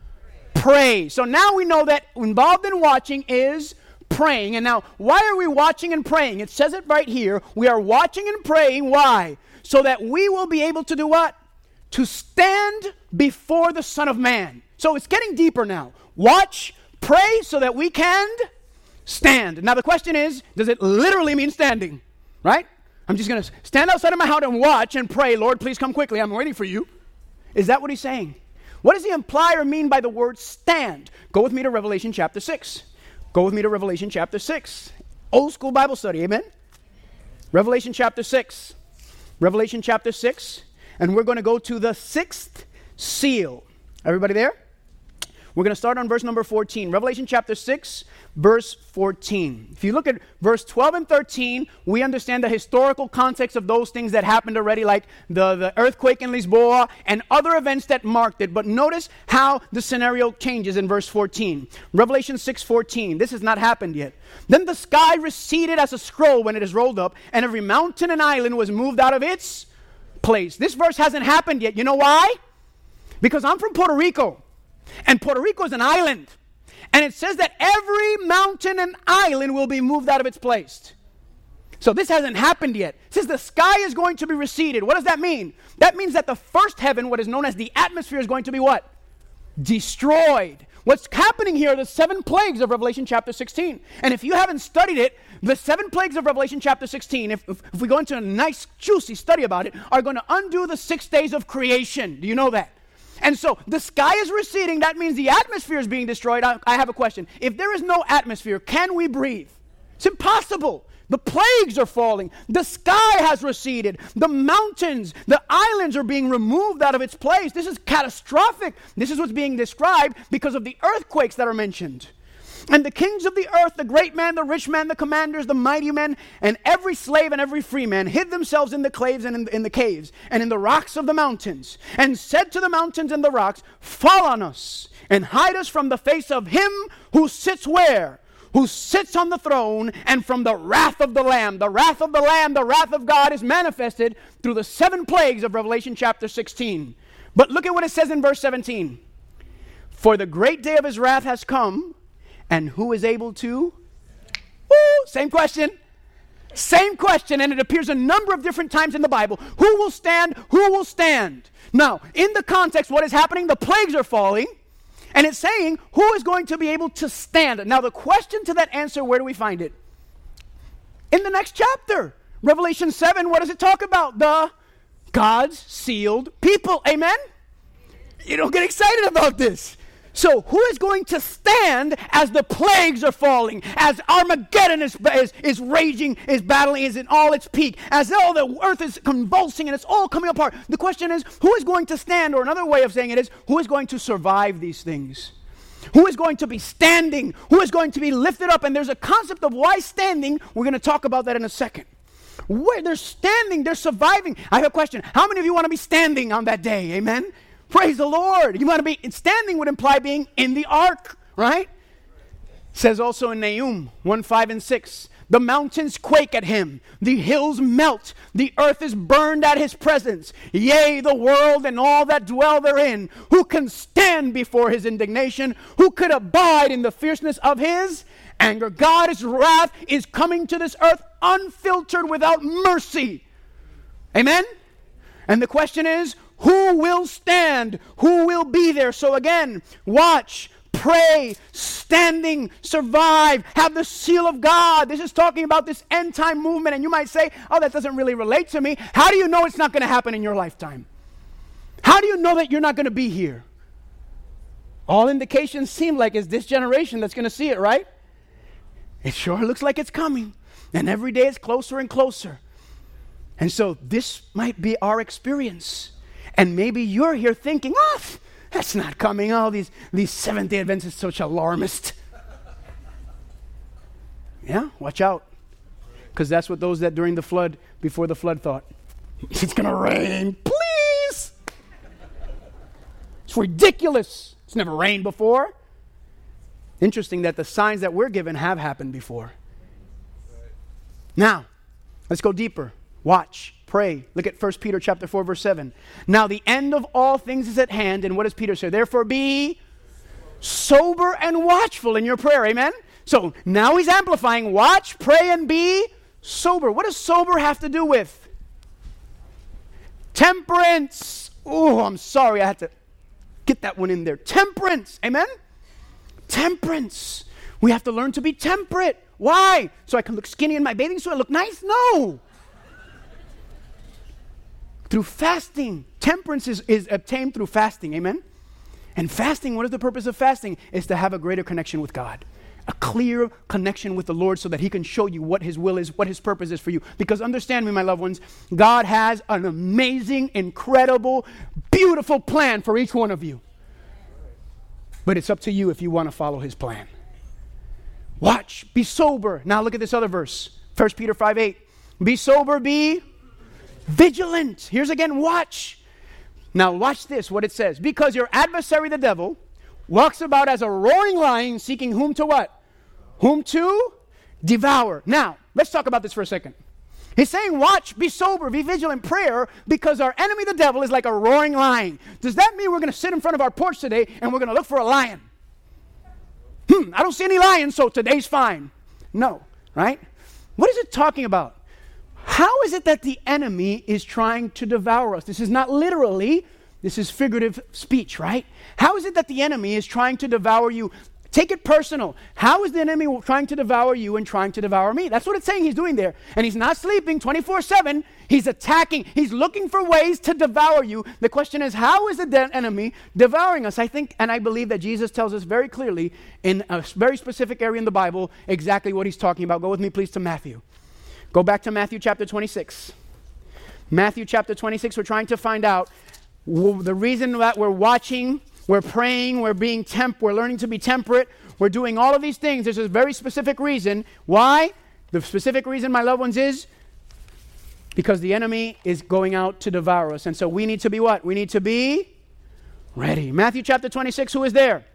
pray. So now we know that involved in watching is praying. And now, why are we watching and praying? It says it right here. We are watching and praying. Why? So that we will be able to do what? To stand before the Son of Man. So it's getting deeper now. Watch, pray so that we can stand. Now the question is, does it literally mean standing? Right? I'm just going to stand outside of my house and watch and pray, Lord, please come quickly. I'm waiting for you. Is that what he's saying? What does he imply or mean by the word stand? Go with me to Revelation chapter six. Go with me to Revelation chapter six. Old school Bible study, amen? Revelation chapter six. Revelation chapter six. And we're going to go to the sixth seal. Everybody there? We're going to start on verse number fourteen. Revelation chapter six, verse fourteen. If you look at verse twelve and thirteen, we understand the historical context of those things that happened already, like the, the earthquake in Lisboa and other events that marked it. But notice how the scenario changes in verse fourteen. Revelation six fourteen. This has not happened yet. Then the sky receded as a scroll when it is rolled up, and every mountain and island was moved out of its place. This verse hasn't happened yet. You know why? Because I'm from Puerto Rico, and Puerto Rico is an island, and it says that every mountain and island will be moved out of its place. So this hasn't happened yet. It says the sky is going to be receded. What does that mean? That means that the first heaven, what is known as the atmosphere, is going to be what? Destroyed. What's happening here are the seven plagues of Revelation chapter sixteen. And if you haven't studied it, the seven plagues of Revelation chapter sixteen, if, if, if we go into a nice, juicy study about it, are going to undo the six days of creation. Do you know that? And so the sky is receding. That means the atmosphere is being destroyed. I, I have a question. If there is no atmosphere, can we breathe? It's impossible. The plagues are falling. The sky has receded. The mountains, the islands are being removed out of its place. This is catastrophic. This is what's being described because of the earthquakes that are mentioned. And the kings of the earth, the great man, the rich man, the commanders, the mighty men, and every slave and every free man hid themselves in the caves and in, in the caves and in the rocks of the mountains, and said to the mountains and the rocks, fall on us and hide us from the face of him who sits where? Who sits on the throne, and from the wrath of the Lamb. The wrath of the Lamb, the wrath of God is manifested through the seven plagues of Revelation chapter sixteen. But look at what it says in verse seventeen. For the great day of his wrath has come, and who is able to? Woo! Same question. Same question, and it appears a number of different times in the Bible. Who will stand? Who will stand? Now, in the context, what is happening? The plagues are falling. And it's saying, who is going to be able to stand? Now, the question to that answer, where do we find it? In the next chapter. Revelation seven, what does it talk about? The God's sealed people. Amen? You don't get excited about this. So, who is going to stand as the plagues are falling, as Armageddon is, is, is raging, is battling, is in all its peak, as all the earth is convulsing and it's all coming apart? The question is, who is going to stand? Or another way of saying it is, who is going to survive these things? Who is going to be standing? Who is going to be lifted up? And there's a concept of why standing. We're going to talk about that in a second. Where they're standing, they're surviving. I have a question. How many of you want to be standing on that day? Amen? Praise the Lord. You want to be standing would imply being in the ark, right? Says also in Nahum one, five, and six, The mountains quake at him. The hills melt. The earth is burned at his presence. Yea, the world and all that dwell therein. Who can stand before his indignation? Who could abide in the fierceness of his anger? God's wrath is coming to this earth unfiltered, without mercy. Amen? And the question is, who will stand? Who will be there? So again, watch, pray, standing, survive, have the seal of God. This is talking about this end time movement. And you might say, oh, that doesn't really relate to me. How do you know it's not going to happen in your lifetime? How do you know that you're not going to be here? All indications seem like it's this generation that's going to see it, right? It sure looks like it's coming. And every day it's closer and closer. And so this might be our experience. And maybe you're here thinking, oh, that's not coming. Oh, these, these Seventh-day Adventists are such alarmists. Yeah, watch out. Because that's what those that during the flood, before the flood thought. It's going to rain. Please. It's ridiculous. It's never rained before. Interesting that the signs that we're given have happened before. Now, let's go deeper. Watch, pray. Look at First Peter chapter four, verse seven. Now the end of all things is at hand, and what does Peter say? Therefore be sober and watchful in your prayer. Amen? So now he's amplifying. Watch, pray, and be sober. What does sober have to do with? Temperance. Oh, I'm sorry. I had to get that one in there. Temperance. Amen? Temperance. We have to learn to be temperate. Why? So I can look skinny in my bathing suit and look nice? No. Through fasting. Temperance is, is obtained through fasting. Amen? And fasting, what is the purpose of fasting? Is to have a greater connection with God. A clear connection with the Lord so that he can show you what his will is, what his purpose is for you. Because understand me, my loved ones, God has an amazing, incredible, beautiful plan for each one of you. But it's up to you if you want to follow his plan. Watch, be sober. Now look at this other verse. First Peter five eight. Be sober, be vigilant. Here's again, watch. Now watch this, what it says. Because your adversary, the devil, walks about as a roaring lion, seeking whom to what? Whom to devour. Now, let's talk about this for a second. He's saying, watch, be sober, be vigilant, prayer, because our enemy, the devil, is like a roaring lion. Does that mean we're going to sit in front of our porch today and we're going to look for a lion? Hmm, I don't see any lions, so today's fine. No, right? What is it talking about? How is it that the enemy is trying to devour us? This is not literally, this is figurative speech, right? How is it that the enemy is trying to devour you? Take it personal. How is the enemy trying to devour you and trying to devour me? That's what it's saying he's doing there. And he's not sleeping twenty-four seven. He's attacking. He's looking for ways to devour you. The question is, how is the de- enemy devouring us? I think, and I believe that Jesus tells us very clearly in a very specific area in the Bible exactly what he's talking about. Go with me, please, to Matthew. Go back to Matthew chapter twenty-six. Matthew chapter twenty-six, we're trying to find out the reason that we're watching, we're praying, we're being temp, we're learning to be temperate, we're doing all of these things. There's a very specific reason. Why? The specific reason, my loved ones, is because the enemy is going out to devour us. And so we need to be what? We need to be ready. Matthew chapter twenty-six, who is there?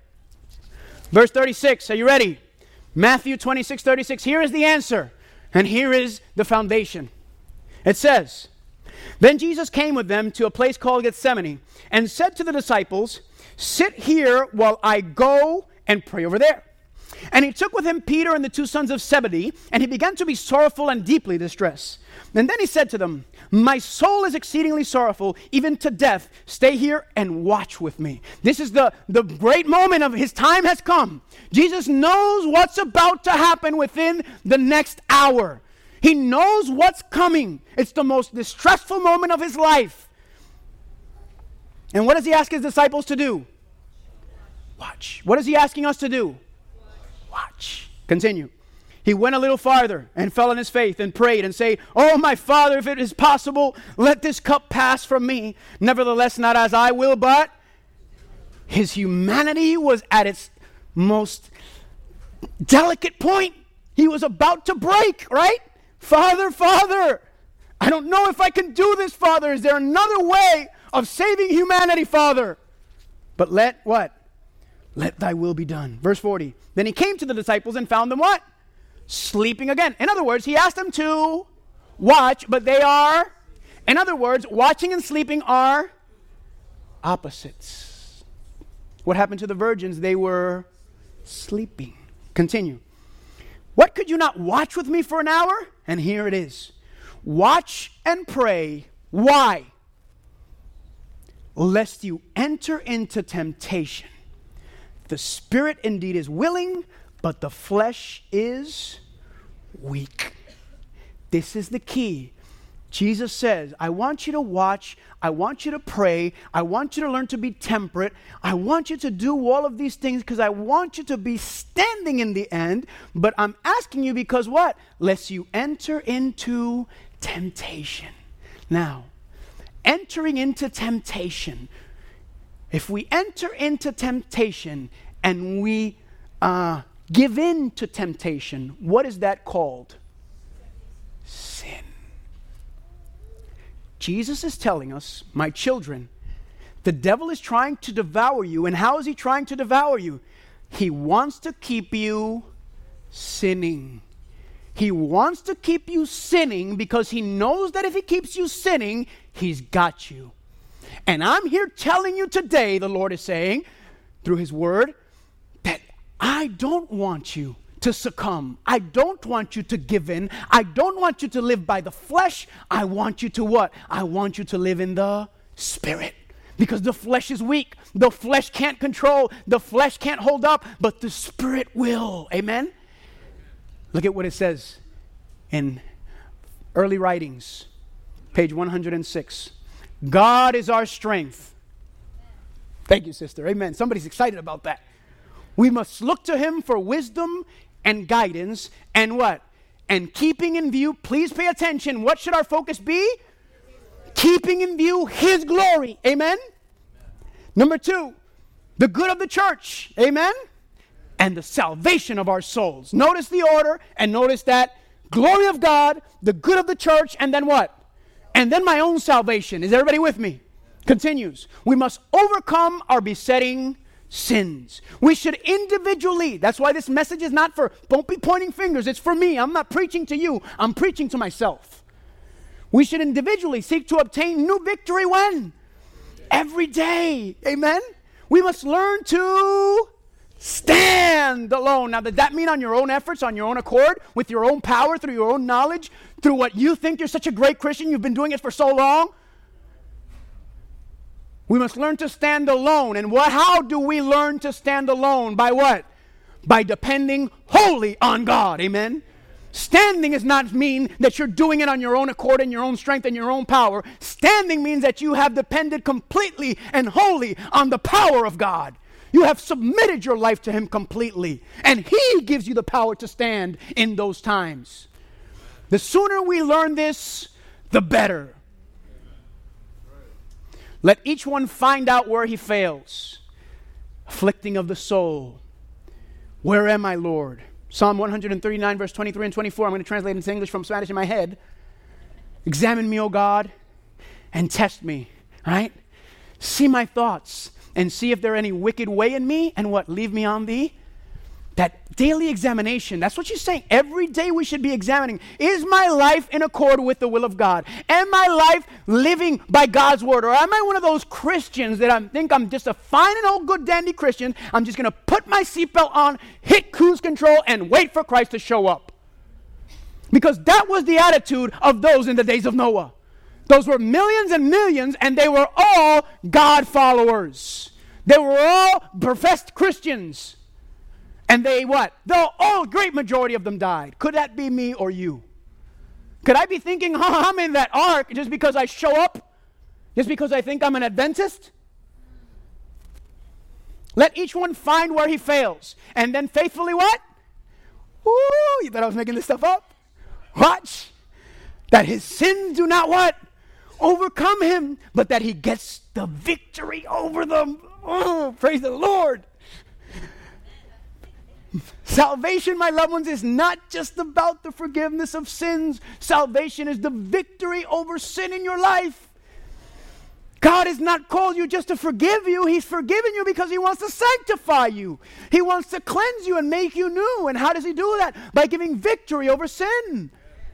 Verse thirty-six, are you ready? Matthew twenty-six, thirty-six, here is the answer. And here is the foundation. It says, Then Jesus came with them to a place called Gethsemane and said to the disciples, Sit here while I go and pray over there. And he took with him Peter and the two sons of Zebedee, and he began to be sorrowful and deeply distressed. And then he said to them, My soul is exceedingly sorrowful, even to death. Stay here and watch with me. This is the, the great moment of his time has come. Jesus knows what's about to happen within the next hour. He knows what's coming. It's the most distressful moment of his life. And what does he ask his disciples to do? Watch. What is he asking us to do? Watch. Continue. He went a little farther and fell on his face and prayed and said, Oh, my Father, if it is possible, let this cup pass from me. Nevertheless, not as I will, but his humanity was at its most delicate point. He was about to break, right? Father, Father, I don't know if I can do this, Father. Is there another way of saving humanity, Father? But let what? Let thy will be done. Verse forty. Then he came to the disciples and found them what? sleeping again. In other words, he asked them to watch, but they are, in other words, watching and sleeping are opposites. What happened to the virgins? They were sleeping. Continue. What, could you not watch with me for an hour? And here it is. Watch and pray. Why? Lest you enter into temptation. The spirit indeed is willing, but the flesh is weak. This is the key. Jesus says, I want you to watch, I want you to pray, I want you to learn to be temperate, I want you to do all of these things because I want you to be standing in the end, but I'm asking you because what? Lest you enter into temptation. Now, entering into temptation, if we enter into temptation and we uh, give in to temptation, what is that called? Sin. Jesus is telling us, my children, the devil is trying to devour you. And how is he trying to devour you? He wants to keep you sinning. He wants to keep you sinning because he knows that if he keeps you sinning, he's got you. And I'm here telling you today, the Lord is saying, through his word, that I don't want you to succumb. I don't want you to give in. I don't want you to live by the flesh. I want you to what? I want you to live in the spirit. Because the flesh is weak. The flesh can't control. The flesh can't hold up. But the spirit will. Amen? Look at what it says in early writings, page one hundred six. God is our strength. Thank you, sister. Amen. Somebody's excited about that. We must look to him for wisdom and guidance, and what? And keeping in view, please pay attention, what should our focus be? Keeping in view his glory. Amen? Number two, the good of the church. Amen? And the salvation of our souls. Notice the order, and notice that glory of God, the good of the church, and then what? And then my own salvation. Is everybody with me? Continues. We must overcome our besetting sins. We should individually, that's why this message is not for, don't be pointing fingers, it's for me. I'm not preaching to you, I'm preaching to myself. We should individually seek to obtain new victory when? Every day. Amen? We must learn to stand alone. Now, does that mean on your own efforts, on your own accord, with your own power, through your own knowledge, through what you think you're such a great Christian, you've been doing it for so long? We must learn to stand alone. And what? How do we learn to stand alone? By what? By depending wholly on God. Amen? Standing does not mean that you're doing it on your own accord and your own strength and your own power. Standing means that you have depended completely and wholly on the power of God. You have submitted your life to him completely. And he gives you the power to stand in those times. The sooner we learn this, the better. Let each one find out where he fails. Afflicting of the soul. Where am I, Lord? Psalm one thirty-nine, verse twenty-three and twenty-four. I'm going to translate into English from Spanish in my head. Examine me, O God, and test me. Right? See my thoughts, and see if there are any wicked way in me, and what? Leave me on thee. That daily examination, that's what she's saying. Every day we should be examining. Is my life in accord with the will of God? Am my life living by God's word? Or am I one of those Christians that I think I'm just a fine and old good dandy Christian? I'm just going to put my seatbelt on, hit cruise control, and wait for Christ to show up. Because that was the attitude of those in the days of Noah. Those were millions and millions, and they were all God followers. They were all professed Christians. And they what? The oh, great majority of them died. Could that be me or you? Could I be thinking, oh, I'm in that ark just because I show up? Just because I think I'm an Adventist? Let each one find where he fails. And then faithfully what? Ooh, you thought I was making this stuff up? Watch. That his sins do not what? Overcome him, but that he gets the victory over them. Oh, praise the Lord. Salvation, my loved ones, is not just about the forgiveness of sins. Salvation is the victory over sin in your life. God has not called you just to forgive you. He's forgiven you because he wants to sanctify you. He wants to cleanse you and make you new. And how does he do that? By giving victory over sin.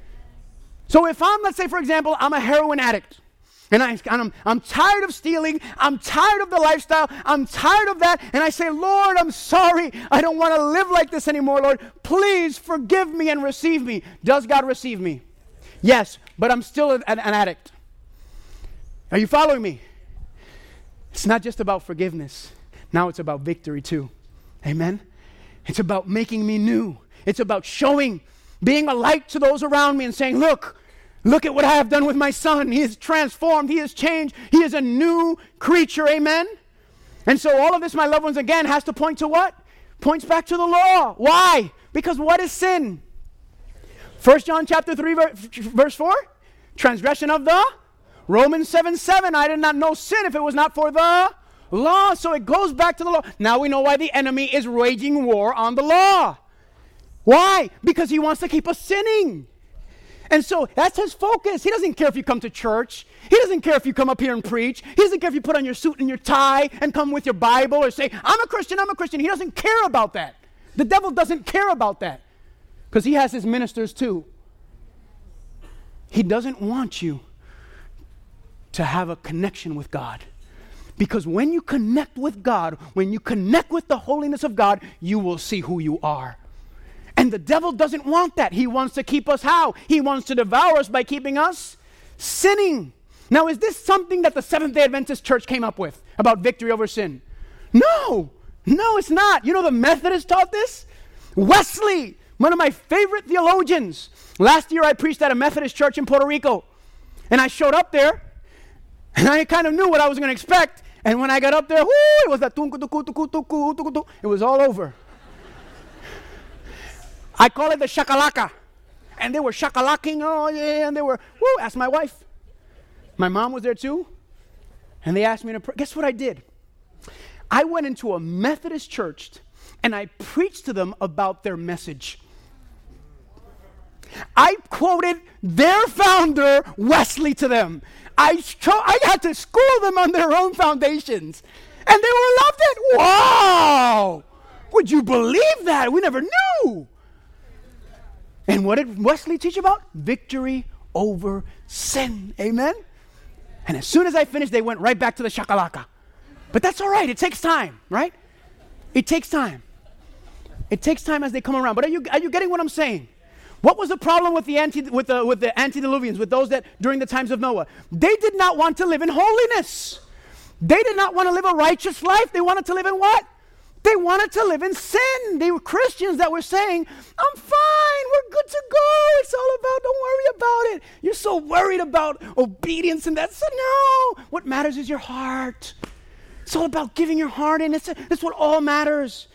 So if I'm, let's say, for example, I'm a heroin addict. And, I, and I'm, I'm tired of stealing. I'm tired of the lifestyle. I'm tired of that. And I say, Lord, I'm sorry. I don't want to live like this anymore, Lord. Please forgive me and receive me. Does God receive me? Yes, but I'm still an, an addict. Are you following me? It's not just about forgiveness. Now it's about victory too. Amen? It's about making me new. It's about showing, being a light to those around me and saying, look, look at what I have done with my son. He is transformed. He has changed. He is a new creature. Amen? And so all of this, my loved ones, again, has to point to what? Points back to the law. Why? Because what is sin? First John chapter three, verse four. Transgression of the Romans seven seven, I did not know sin if it was not for the law. So it goes back to the law. Now we know why the enemy is waging war on the law. Why? Because he wants to keep us sinning. And so that's his focus. He doesn't care if you come to church. He doesn't care if you come up here and preach. He doesn't care if you put on your suit and your tie and come with your Bible or say, I'm a Christian, I'm a Christian. He doesn't care about that. The devil doesn't care about that because he has his ministers too. He doesn't want you to have a connection with God. Because when you connect with God, when you connect with the holiness of God, you will see who you are. And the devil doesn't want that. He wants to keep us how? He wants to devour us by keeping us sinning. Now, is this something that the Seventh-day Adventist Church came up with about victory over sin? No. No, it's not. You know the Methodists taught this? Wesley, one of my favorite theologians. Last year I preached at a Methodist church in Puerto Rico. And I showed up there. And I kind of knew what I was going to expect. And when I got up there, whoo, it was that tunku tuku tuku tuku tuku tuku. It was all over. I call it the shakalaka. And they were shakalacking, oh yeah, and they were, whoo, asked my wife. My mom was there too. And they asked me to pray. Guess what I did? I went into a Methodist church and I preached to them about their message. I quoted their founder, Wesley, to them. I, cho- I had to school them on their own foundations. And they were loved it. Wow! Would you believe that? We never knew. And what did Wesley teach about? Victory over sin. Amen? And as soon as I finished, they went right back to the shakalaka. But that's all right. It takes time, right? It takes time. It takes time as they come around. But are you, are you getting what I'm saying? What was the problem with the anti with the with the antediluvians, with those that during the times of Noah? They did not want to live in holiness. They did not want to live a righteous life. They wanted to live in what? They wanted to live in sin. They were Christians that were saying, I'm fine, we're good to go. It's all about, don't worry about it. You're so worried about obedience and that's, no. What matters is your heart. It's all about giving your heart in. It's, it's what all matters.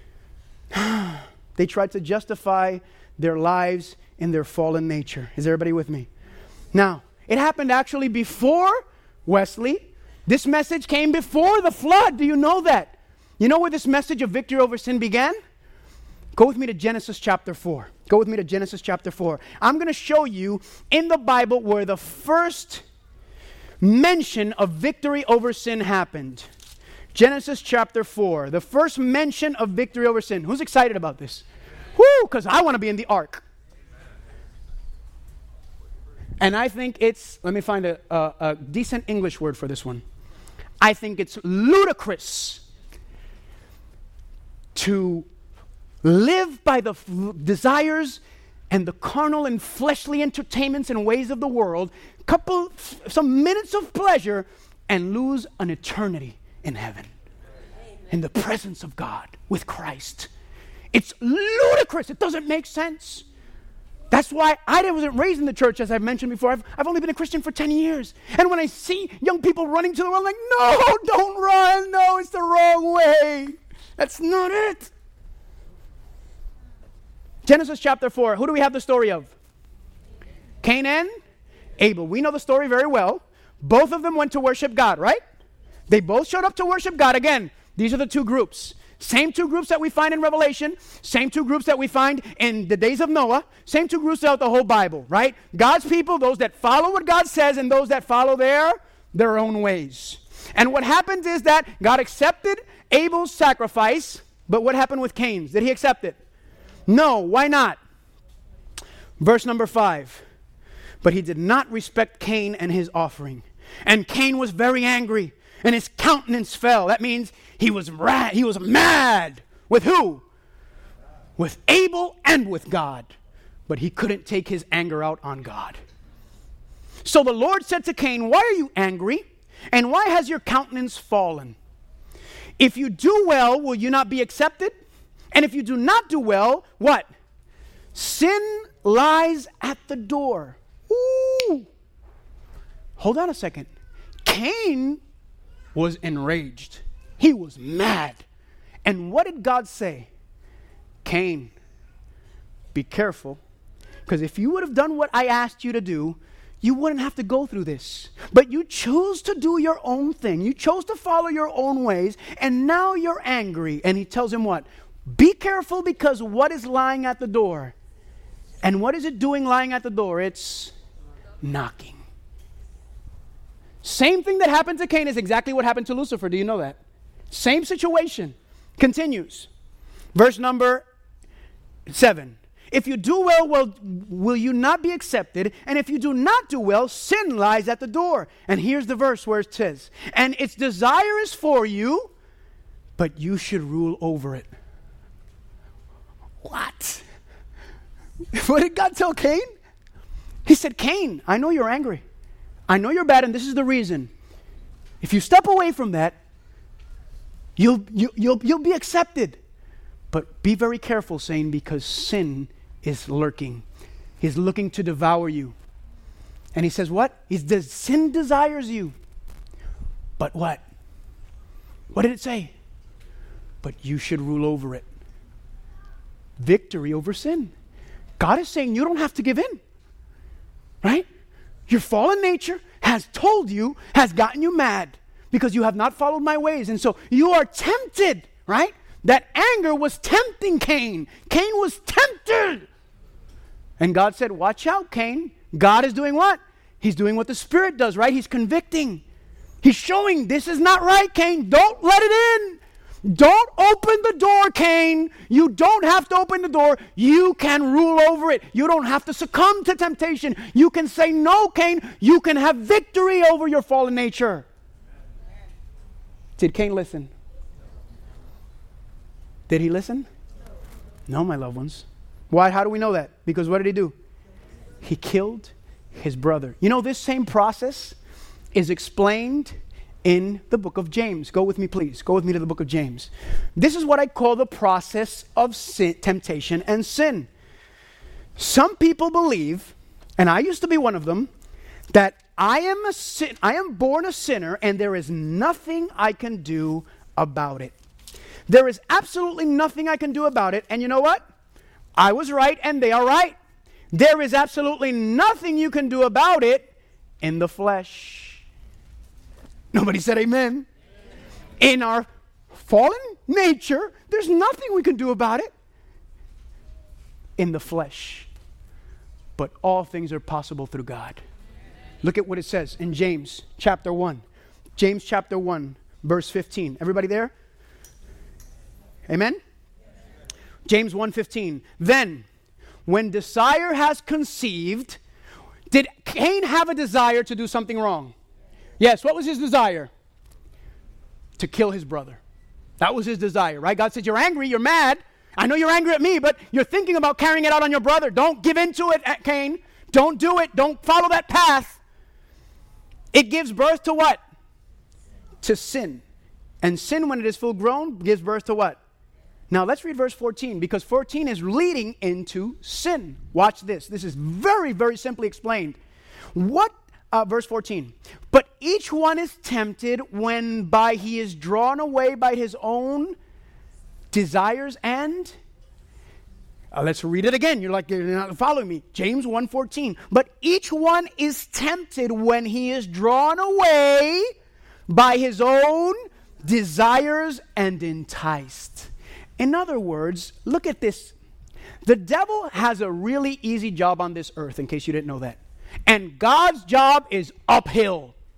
They tried to justify their lives in their fallen nature. Is everybody with me? Now, it happened actually before Wesley. This message came before the flood. Do you know that? You know where this message of victory over sin began? Go with me to Genesis chapter four. Go with me to Genesis chapter four. I'm going to show you in the Bible where the first mention of victory over sin happened. Genesis chapter four. The first mention of victory over sin. Who's excited about this? Woo, because I want to be in the ark. And I think it's, let me find a, a, a decent English word for this one. I think it's ludicrous to live by the f- desires and the carnal and fleshly entertainments and ways of the world, couple, f- some minutes of pleasure, and lose an eternity in heaven, Amen. In the presence of God with Christ. It's ludicrous. It doesn't make sense. That's why I wasn't raised in the church, as I've mentioned before. I've, I've only been a Christian for ten years. And when I see young people running to the world, I'm like, no, don't run. No, it's the wrong way. That's not it. Genesis chapter four. Who do we have the story of? Cain and Abel. We know the story very well. Both of them went to worship God, right? They both showed up to worship God. Again, these are the two groups. Same two groups that we find in Revelation, same two groups that we find in the days of Noah, same two groups throughout the whole Bible, right? God's people, those that follow what God says and those that follow their their own ways. And what happens is that God accepted Abel's sacrifice, but what happened with Cain's? Did he accept it? No. Why not? Verse number five. But he did not respect Cain and his offering. And Cain was very angry, and his countenance fell. That means he was ra- he was mad. With who? With Abel and with God. But he couldn't take his anger out on God. So the Lord said to Cain, why are you angry? And why has your countenance fallen? If you do well, will you not be accepted? And if you do not do well, what? Sin lies at the door. Ooh. Hold on a second. Cain was enraged. He was mad. And what did God say? Cain, be careful. Because if you would have done what I asked you to do, you wouldn't have to go through this. But you chose to do your own thing. You chose to follow your own ways, and now you're angry. And he tells him what? Be careful, because what is lying at the door? And what is it doing lying at the door? It's knocking. Same thing that happened to Cain is exactly what happened to Lucifer. Do you know that? Same situation. Continues. Verse number seven. If you do well, well, will you not be accepted? And if you do not do well, sin lies at the door. And here's the verse where it says, and its desire is for you, but you should rule over it. What? What did God tell Cain? He said, Cain, I know you're angry. I know you're bad, and this is the reason. If you step away from that, you'll, you, you'll, you'll be accepted. But be very careful, saying, because sin is lurking. He's looking to devour you. And he says what? He's, does, sin desires you. But what? What did it say? But you should rule over it. Victory over sin. God is saying you don't have to give in. Right? Your fallen nature has told you, has gotten you mad because you have not followed my ways. And so you are tempted, right? That anger was tempting Cain. Cain was tempted. And God said, watch out, Cain. God is doing what? He's doing what the Spirit does, right? He's convicting. He's showing this is not right, Cain. Don't let it in. Don't open the door, Cain. You don't have to open the door. You can rule over it. You don't have to succumb to temptation. You can say no, Cain. You can have victory over your fallen nature. Did Cain listen? Did he listen? No, my loved ones. Why? How do we know that? Because what did he do? He killed his brother. You know, this same process is explained in the book of James. Go with me, please. Go with me to the book of James. This is what I call the process of sin, temptation and sin. Some people believe, and I used to be one of them, that I am a sin, I am born a sinner, and there is nothing I can do about it. There is absolutely nothing I can do about it. And you know what? I was right, and they are right. There is absolutely nothing you can do about it in the flesh. Nobody said amen. In our fallen nature, there's nothing we can do about it in the flesh. But all things are possible through God. Look at what it says in James chapter one. James chapter one, verse fifteen. Everybody there? Amen? James one fifteen. Then, when desire has conceived, did Cain have a desire to do something wrong? Yes, what was his desire? To kill his brother. That was his desire, right? God said, you're angry, you're mad. I know you're angry at me, but you're thinking about carrying it out on your brother. Don't give in to it, Cain. Don't do it. Don't follow that path. It gives birth to what? To sin. And sin, when it is full grown, gives birth to what? Now, let's read verse fourteen, because fourteen is leading into sin. Watch this. This is very, very simply explained. What, uh, verse fourteen, but each one is tempted when by he is drawn away by his own desires and, uh, let's read it again. You're like, you're not following me. James one fourteen, but each one is tempted when he is drawn away by his own desires and enticed. In other words, look at this. The devil has a really easy job on this earth, in case you didn't know that. And God's job is uphill.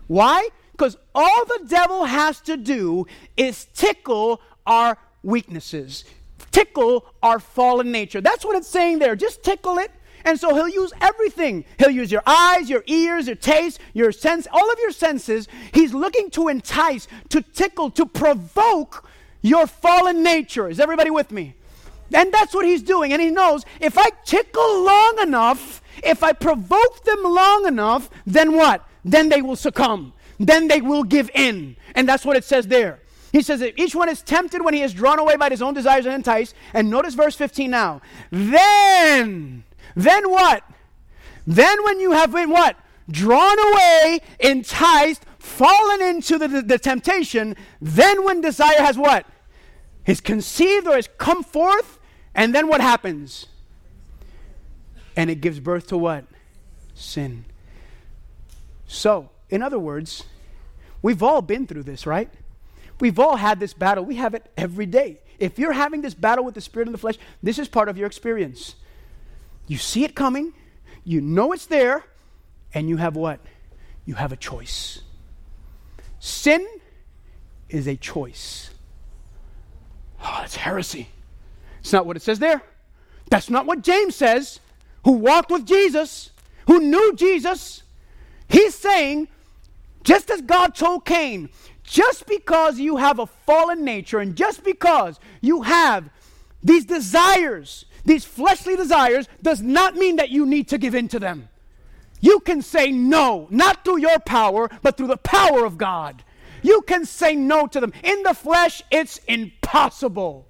Why? Because all the devil has to do is tickle our weaknesses, tickle our fallen nature. That's what it's saying there. Just tickle it. And so he'll use everything. He'll use your eyes, your ears, your taste, your sense, all of your senses. He's looking to entice, to tickle, to provoke your fallen nature. Is everybody with me? And that's what he's doing. And he knows if I tickle long enough, if I provoke them long enough, then what? Then they will succumb. Then they will give in. And that's what it says there. He says that each one is tempted when he is drawn away by his own desires and enticed. And notice verse fifteen now. Then, then what? Then when you have been what? Drawn away, enticed, fallen into the, the, the temptation, then when desire has what? Is conceived or has come forth, and then what happens? And it gives birth to what? Sin. So, in other words, we've all been through this, right? We've all had this battle. We have it every day. If you're having this battle with the spirit and the flesh, this is part of your experience. You see it coming, you know it's there, and you have what? You have a choice. Sin is a choice. Oh, that's heresy. It's not what it says there. That's not what James says, who walked with Jesus, who knew Jesus. He's saying, just as God told Cain, just because you have a fallen nature and just because you have these desires, these fleshly desires, does not mean that you need to give in to them. You can say no, not through your power, but through the power of God. You can say no to them. In the flesh, it's impossible.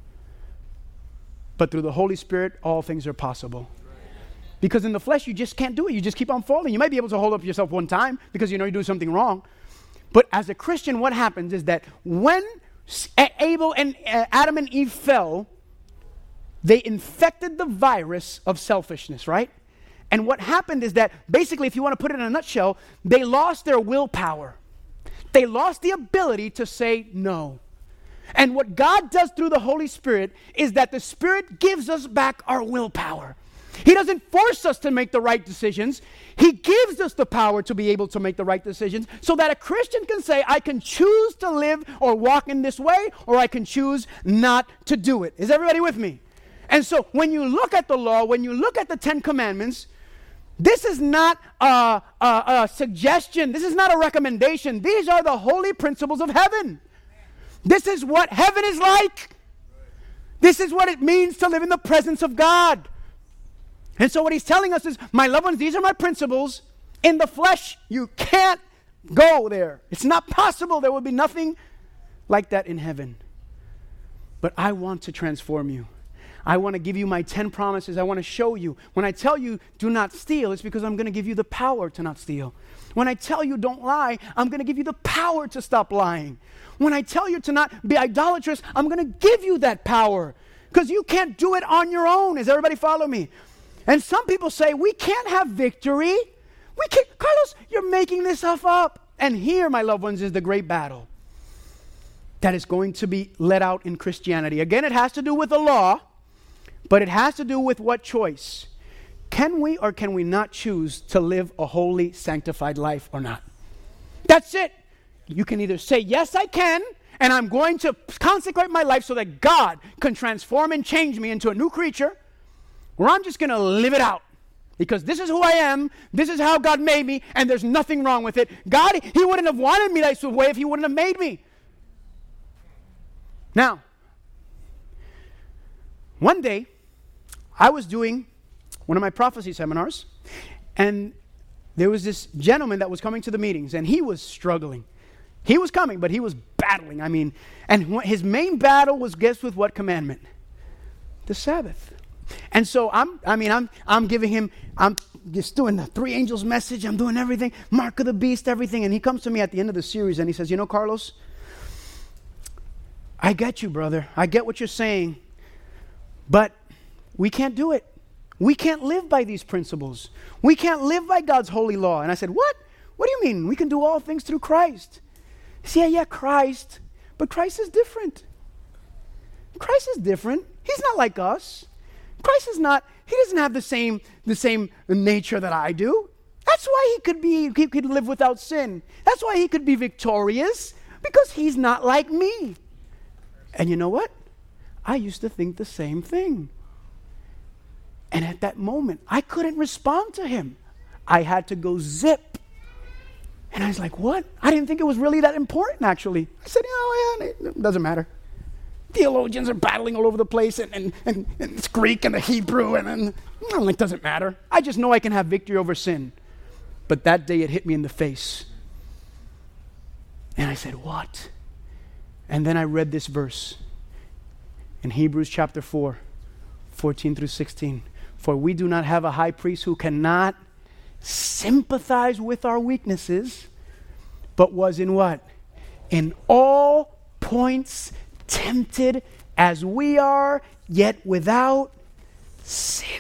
But through the Holy Spirit, all things are possible. Because in the flesh, you just can't do it. You just keep on falling. You might be able to hold up yourself one time because you know you do something wrong. But as a Christian, what happens is that when Abel and uh, Adam and Eve fell, they infected the virus of selfishness, right? And what happened is that basically, if you want to put it in a nutshell, they lost their willpower. They lost the ability to say no. And what God does through the Holy Spirit is that the Spirit gives us back our willpower. He doesn't force us to make the right decisions. He gives us the power to be able to make the right decisions so that a Christian can say, I can choose to live or walk in this way, or I can choose not to do it. Is everybody with me? And so when you look at the law, when you look at the Ten Commandments, this is not a, a, a suggestion. This is not a recommendation. These are the holy principles of heaven. This is what heaven is like. This is what it means to live in the presence of God. And so what he's telling us is, my loved ones, these are my principles. In the flesh, you can't go there. It's not possible. There will be nothing like that in heaven. But I want to transform you. I want to give you my ten promises. I want to show you. When I tell you, do not steal, it's because I'm going to give you the power to not steal. When I tell you, don't lie, I'm going to give you the power to stop lying. When I tell you to not be idolatrous, I'm going to give you that power. Because you can't do it on your own. Does everybody follow me? And some people say, we can't have victory. We can't. Carlos, you're making this stuff up. And here, my loved ones, is the great battle that is going to be let out in Christianity. Again, it has to do with the law, but it has to do with what choice. Can we or can we not choose to live a holy, sanctified life or not? That's it. You can either say, yes, I can, and I'm going to consecrate my life so that God can transform and change me into a new creature, or I'm just going to live it out. Because this is who I am, this is how God made me, and there's nothing wrong with it. God, He wouldn't have wanted me that way if He wouldn't have made me. Now, one day, I was doing one of my prophecy seminars, and there was this gentleman that was coming to the meetings, and he was struggling. He was coming, but he was battling. I mean, and his main battle was, guess with what commandment? The Sabbath. And so I'm, I mean, I'm, I'm giving him, I'm just doing the three angels message. I'm doing everything, mark of the beast, everything. And he comes to me at the end of the series and he says, you know, Carlos, I get you, brother. I get what you're saying, but we can't do it. We can't live by these principles. We can't live by God's holy law. And I said, what? What do you mean? We can do all things through Christ. He said, yeah, yeah, Christ, but Christ is different. Christ is different. He's not like us. Christ is not, he doesn't have the same, the same nature that I do. That's why he could be, he could live without sin. That's why he could be victorious, because he's not like me. And you know what? I used to think the same thing. And at that moment, I couldn't respond to him. I had to go zip. And I was like, what? I didn't think it was really that important, actually. I said, oh, yeah, it doesn't matter. Theologians are battling all over the place, and, and, and, and it's Greek and the Hebrew, and, and well, it doesn't matter. I just know I can have victory over sin. But that day it hit me in the face. And I said, what? And then I read this verse in Hebrews chapter four, fourteen through sixteen. For we do not have a high priest who cannot sympathize with our weaknesses, but was in what? In all points tempted as we are, yet without sin.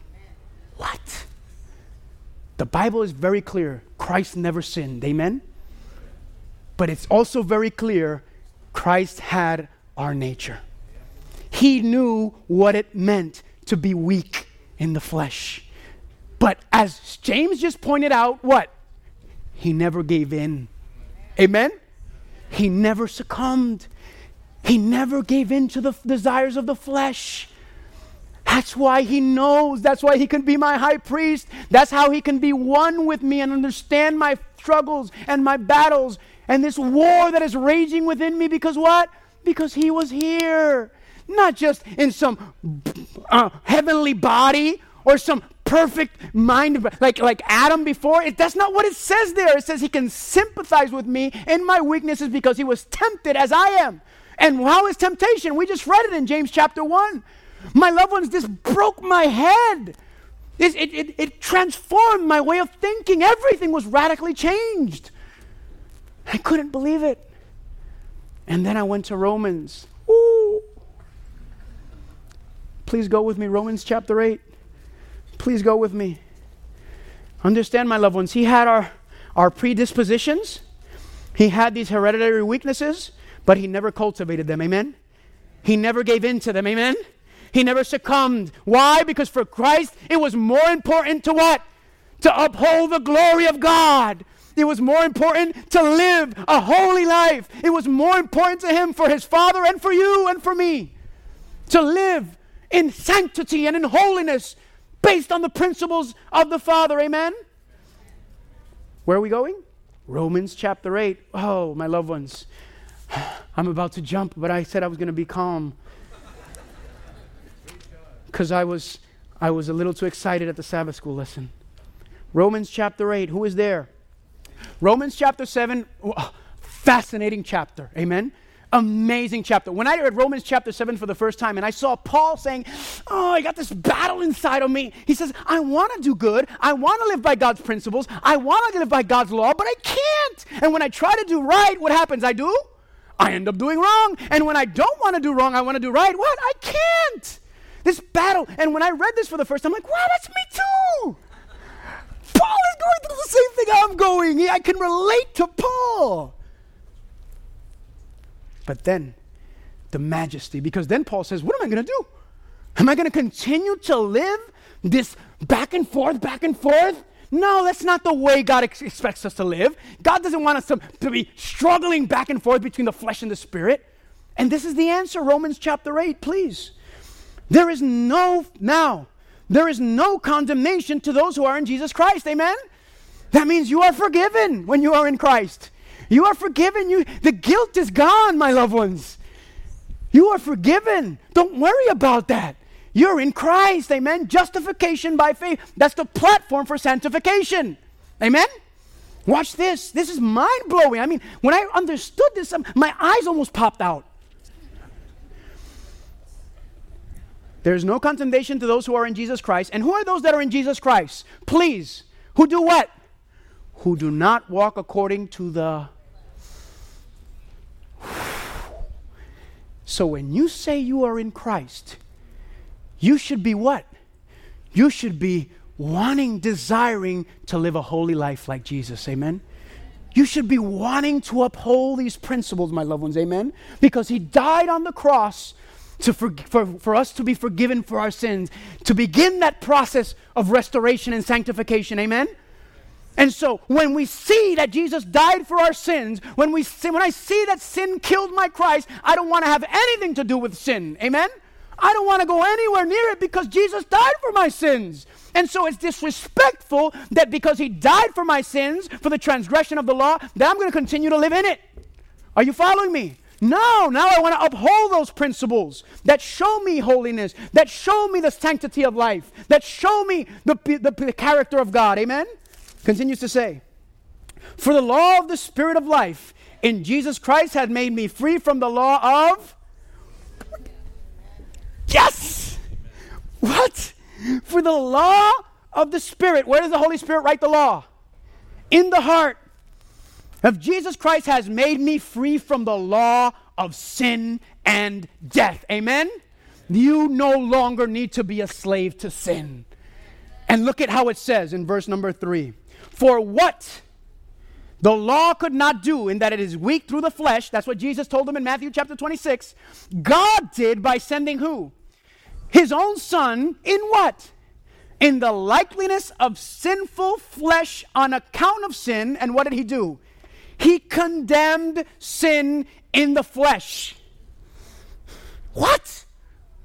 What? The Bible is very clear. Christ never sinned. Amen? But it's also very clear Christ had our nature. He knew what it meant to be weak in the flesh. But as James just pointed out, what? He never gave in. Amen? He never succumbed. He never gave in to the desires of the flesh. That's why he knows. That's why he can be my high priest. That's how he can be one with me and understand my struggles and my battles and this war that is raging within me. Because what? Because he was here. Not just in some uh, heavenly body or some perfect mind like, like Adam before. It, that's not what it says there. It says he can sympathize with me in my weaknesses because he was tempted as I am. And how is temptation? We just read it in James chapter one. My loved ones, this broke my head. It, it, it, it transformed my way of thinking. Everything was radically changed. I couldn't believe it. And then I went to Romans. Ooh. Please go with me, Romans chapter eight. Please go with me. Understand, my loved ones, he had our, our predispositions. He had these hereditary weaknesses, but he never cultivated them. Amen? He never gave in to them. Amen? He never succumbed. Why? Because for Christ, it was more important to what? To uphold the glory of God. It was more important to live a holy life. It was more important to him for his Father and for you and for me to live in sanctity and in holiness based on the principles of the Father. Amen? Where are we going? Romans chapter eight. Oh, my loved ones. I'm about to jump, but I said I was going to be calm. Because I was I was a little too excited at the Sabbath school lesson. Romans chapter eight. Who is there? Romans chapter seven. Oh, fascinating chapter. Amen? Amazing chapter. When I read Romans chapter seven for the first time and I saw Paul saying, oh, I got this battle inside of me. He says, I want to do good. I want to live by God's principles. I want to live by God's law, but I can't. And when I try to do right, what happens? I do? I end up doing wrong. And when I don't want to do wrong, I want to do right. What? I can't. This battle. And when I read this for the first time, I'm like, wow, that's me too. Paul is going through the same thing I'm going. I can relate to Paul. But then, the majesty. Because then Paul says, what am I going to do? Am I going to continue to live this back and forth, back and forth? No, that's not the way God ex- expects us to live. God doesn't want us to, to be struggling back and forth between the flesh and the spirit. And this is the answer, Romans chapter eight, please. There is no, now, there is no condemnation to those who are in Jesus Christ, amen? That means you are forgiven when you are in Christ. You are forgiven. You, the guilt is gone, my loved ones. You are forgiven. Don't worry about that. You're in Christ, amen? Justification by faith. That's the platform for sanctification, amen? Watch this. This is mind-blowing. I mean, when I understood this, my eyes almost popped out. There's no condemnation to those who are in Jesus Christ. And who are those that are in Jesus Christ? Please, who do what? Who do not walk according to the... So when you say you are in Christ, you should be what? You should be wanting, desiring to live a holy life like Jesus, amen? You should be wanting to uphold these principles, my loved ones, amen? Because he died on the cross to for, for, for us to be forgiven for our sins, to begin that process of restoration and sanctification, amen? And so when we see that Jesus died for our sins, when we see, when I see that sin killed my Christ, I don't want to have anything to do with sin. Amen? I don't want to go anywhere near it because Jesus died for my sins. And so it's disrespectful that because he died for my sins, for the transgression of the law, that I'm going to continue to live in it. Are you following me? No, now I want to uphold those principles that show me holiness, that show me the sanctity of life, that show me the, the, the character of God. Amen? Continues to say, for the law of the Spirit of life in Jesus Christ had made me free from the law of... Yes! What? For the law of the Spirit. Where does the Holy Spirit write the law? In the heart of Jesus Christ has made me free from the law of sin and death. Amen? You no longer need to be a slave to sin. And look at how it says in verse number three. For what the law could not do, in that it is weak through the flesh, that's what Jesus told them in Matthew chapter twenty-six, God did by sending who? His own Son in what? In the likeness of sinful flesh on account of sin. And what did he do? He condemned sin in the flesh. What?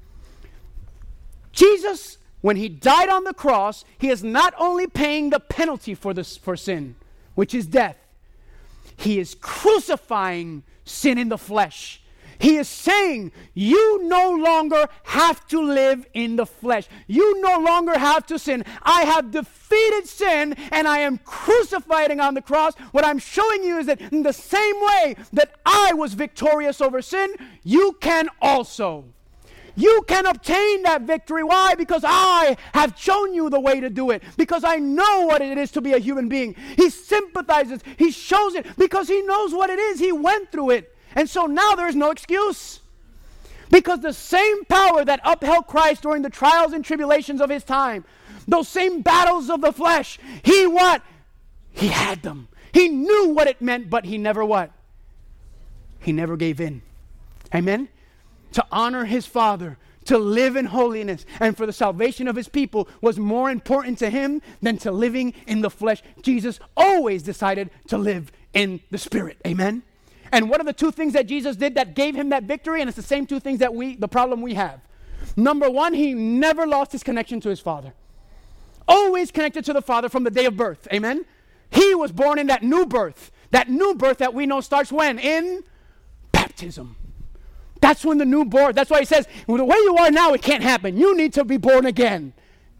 Jesus, when he died on the cross, he is not only paying the penalty for this for sin, which is death. He is crucifying sin in the flesh. He is saying, you no longer have to live in the flesh. You no longer have to sin. I have defeated sin, and I am crucifying on the cross. What I'm showing you is that in the same way that I was victorious over sin, you can also. You can obtain that victory. Why? Because I have shown you the way to do it. Because I know what it is to be a human being. He sympathizes. He shows it because he knows what it is. He went through it. And so now there is no excuse. Because the same power that upheld Christ during the trials and tribulations of his time, those same battles of the flesh, he what? He had them. He knew what it meant, but he never what? He never gave in. Amen? To honor his Father, to live in holiness, and for the salvation of his people was more important to him than to living in the flesh. Jesus always decided to live in the Spirit. Amen? And what are the two things that Jesus did that gave him that victory? And it's the same two things that we, the problem we have. Number one, he never lost his connection to his Father. Always connected to the Father from the day of birth. Amen? He was born in that new birth. That new birth that we know starts when? In baptism. That's when the new birth, that's why he says, well, the way you are now, it can't happen. You need to be born again.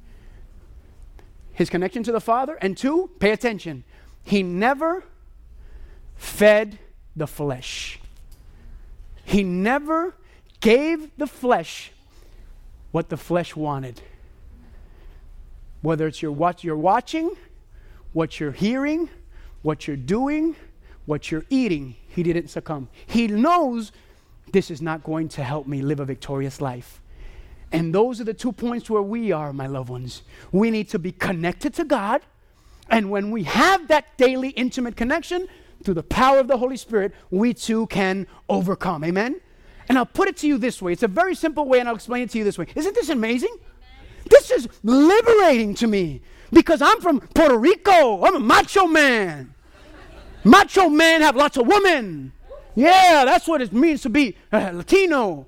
His connection to the Father. And two, pay attention. He never fed the flesh. He never gave the flesh what the flesh wanted. Whether it's your what you're watching, what you're hearing, what you're doing, what you're eating, he didn't succumb. He knows this is not going to help me live a victorious life. And those are the two points where we are, my loved ones. We need to be connected to God. And when we have that daily intimate connection, through the power of the Holy Spirit, we too can overcome. Amen? And I'll put it to you this way. It's a very simple way, and I'll explain it to you this way. Isn't this amazing? Amen. This is liberating to me because I'm from Puerto Rico. I'm a macho man. Macho men have lots of women. Yeah, that's what it means to be uh, Latino.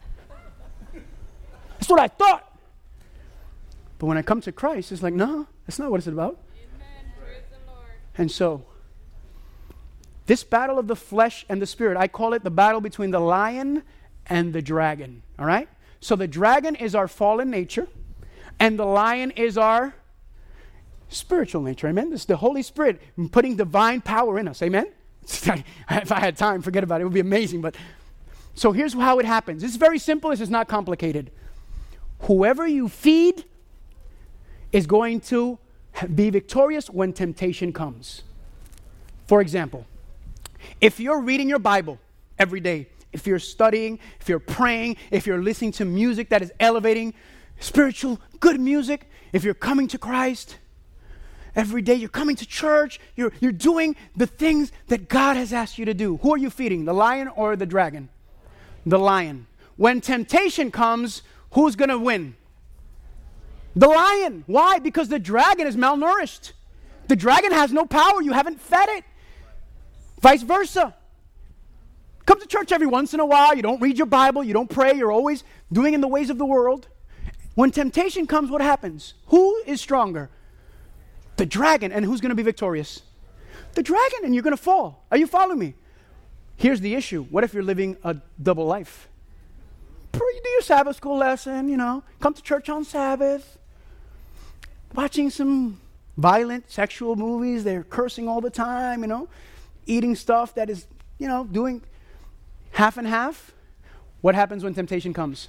That's what I thought. But when I come to Christ, it's like, no, that's not what it's about. Amen. Praise the Lord. And so, this battle of the flesh and the spirit, I call it the battle between the lion and the dragon. All right? So the dragon is our fallen nature, and the lion is our spiritual nature. Amen? This is the Holy Spirit putting divine power in us. Amen? If I had time, forget about it. It would be amazing. But so here's how it happens. It's very simple. This is not complicated. Whoever you feed is going to be victorious when temptation comes. For example, if you're reading your Bible every day, if you're studying, if you're praying, if you're listening to music that is elevating, spiritual, good music, if you're coming to Christ every day, you're coming to church, you're, you're doing the things that God has asked you to do. Who are you feeding, the lion or the dragon? The lion. When temptation comes, who's going to win? The lion. Why? Because the dragon is malnourished. The dragon has no power. You haven't fed it. Vice versa. Come to church every once in a while. You don't read your Bible. You don't pray. You're always doing in the ways of the world. When temptation comes, what happens? Who is stronger? The dragon. And who's going to be victorious? The dragon, and you're going to fall. Are you following me? Here's the issue. What if you're living a double life? You do your Sabbath school lesson, you know, come to church on Sabbath, watching some violent sexual movies. They're cursing all the time, you know, eating stuff that is, you know, doing half and half. What happens when temptation comes?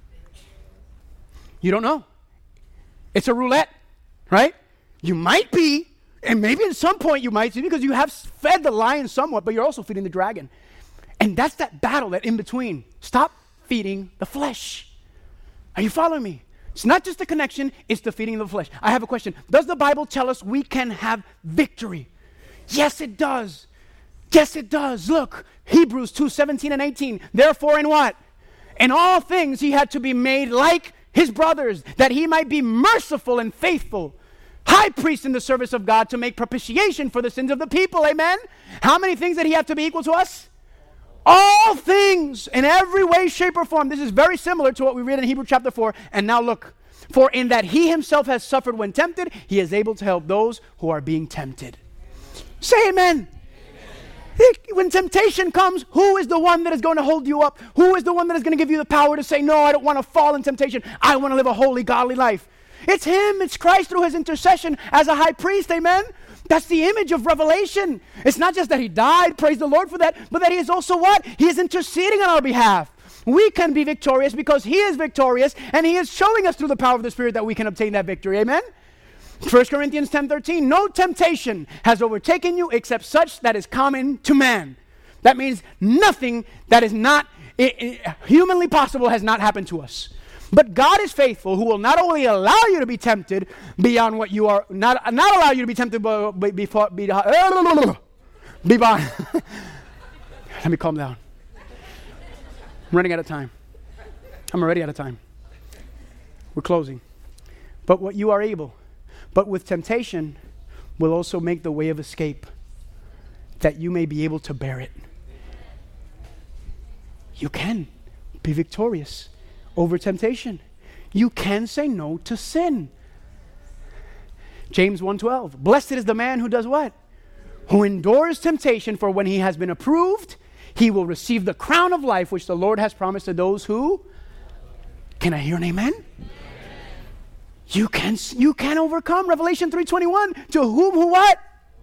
You don't know. It's a roulette, right? You might be, and maybe at some point you might be, because you have fed the lion somewhat, but you're also feeding the dragon. And that's that battle, that in between. Stop feeding the flesh. Are you following me? It's not just the connection, it's the feeding of the flesh. I have a question. Does the Bible tell us we can have victory? Yes, it does. Yes, it does. Look, Hebrews two, seventeen and eighteen. Therefore, in what? In all things he had to be made like his brothers, that he might be merciful and faithful, high priest in the service of God, to make propitiation for the sins of the people. Amen? How many things did he have to be equal to us? All things, in every way, shape, or form. This is very similar to what we read in Hebrews chapter four. And now look. For in that he himself has suffered when tempted, he is able to help those who are being tempted. Say amen. Amen. When temptation comes, who is the one that is going to hold you up? Who is the one that is going to give you the power to say, no, I don't want to fall in temptation. I want to live a holy, godly life. It's him. It's Christ through his intercession as a high priest. Amen. That's the image of Revelation. It's not just that he died, praise the Lord for that, but that he is also what? He is interceding on our behalf. We can be victorious because he is victorious, and he is showing us through the power of the Spirit that we can obtain that victory. Amen? First Corinthians ten thirteen, no temptation has overtaken you except such that is common to man. That means nothing that is not it, it, humanly possible has not happened to us. But God is faithful, who will not only allow you to be tempted beyond what you are, not, not allow you to be tempted by, by, before, be, uh, be beyond. Let me calm down. I'm running out of time. I'm already out of time. We're closing. But what you are able, but with temptation, will also make the way of escape, that you may be able to bear it. You can be victorious over temptation. You can say no to sin. James one twelve. Blessed is the man who does what? Who endures temptation, for when he has been approved, he will receive the crown of life which the Lord has promised to those who... Can I hear an amen? Amen. You can you can overcome. Revelation three twenty-one. To whom who what?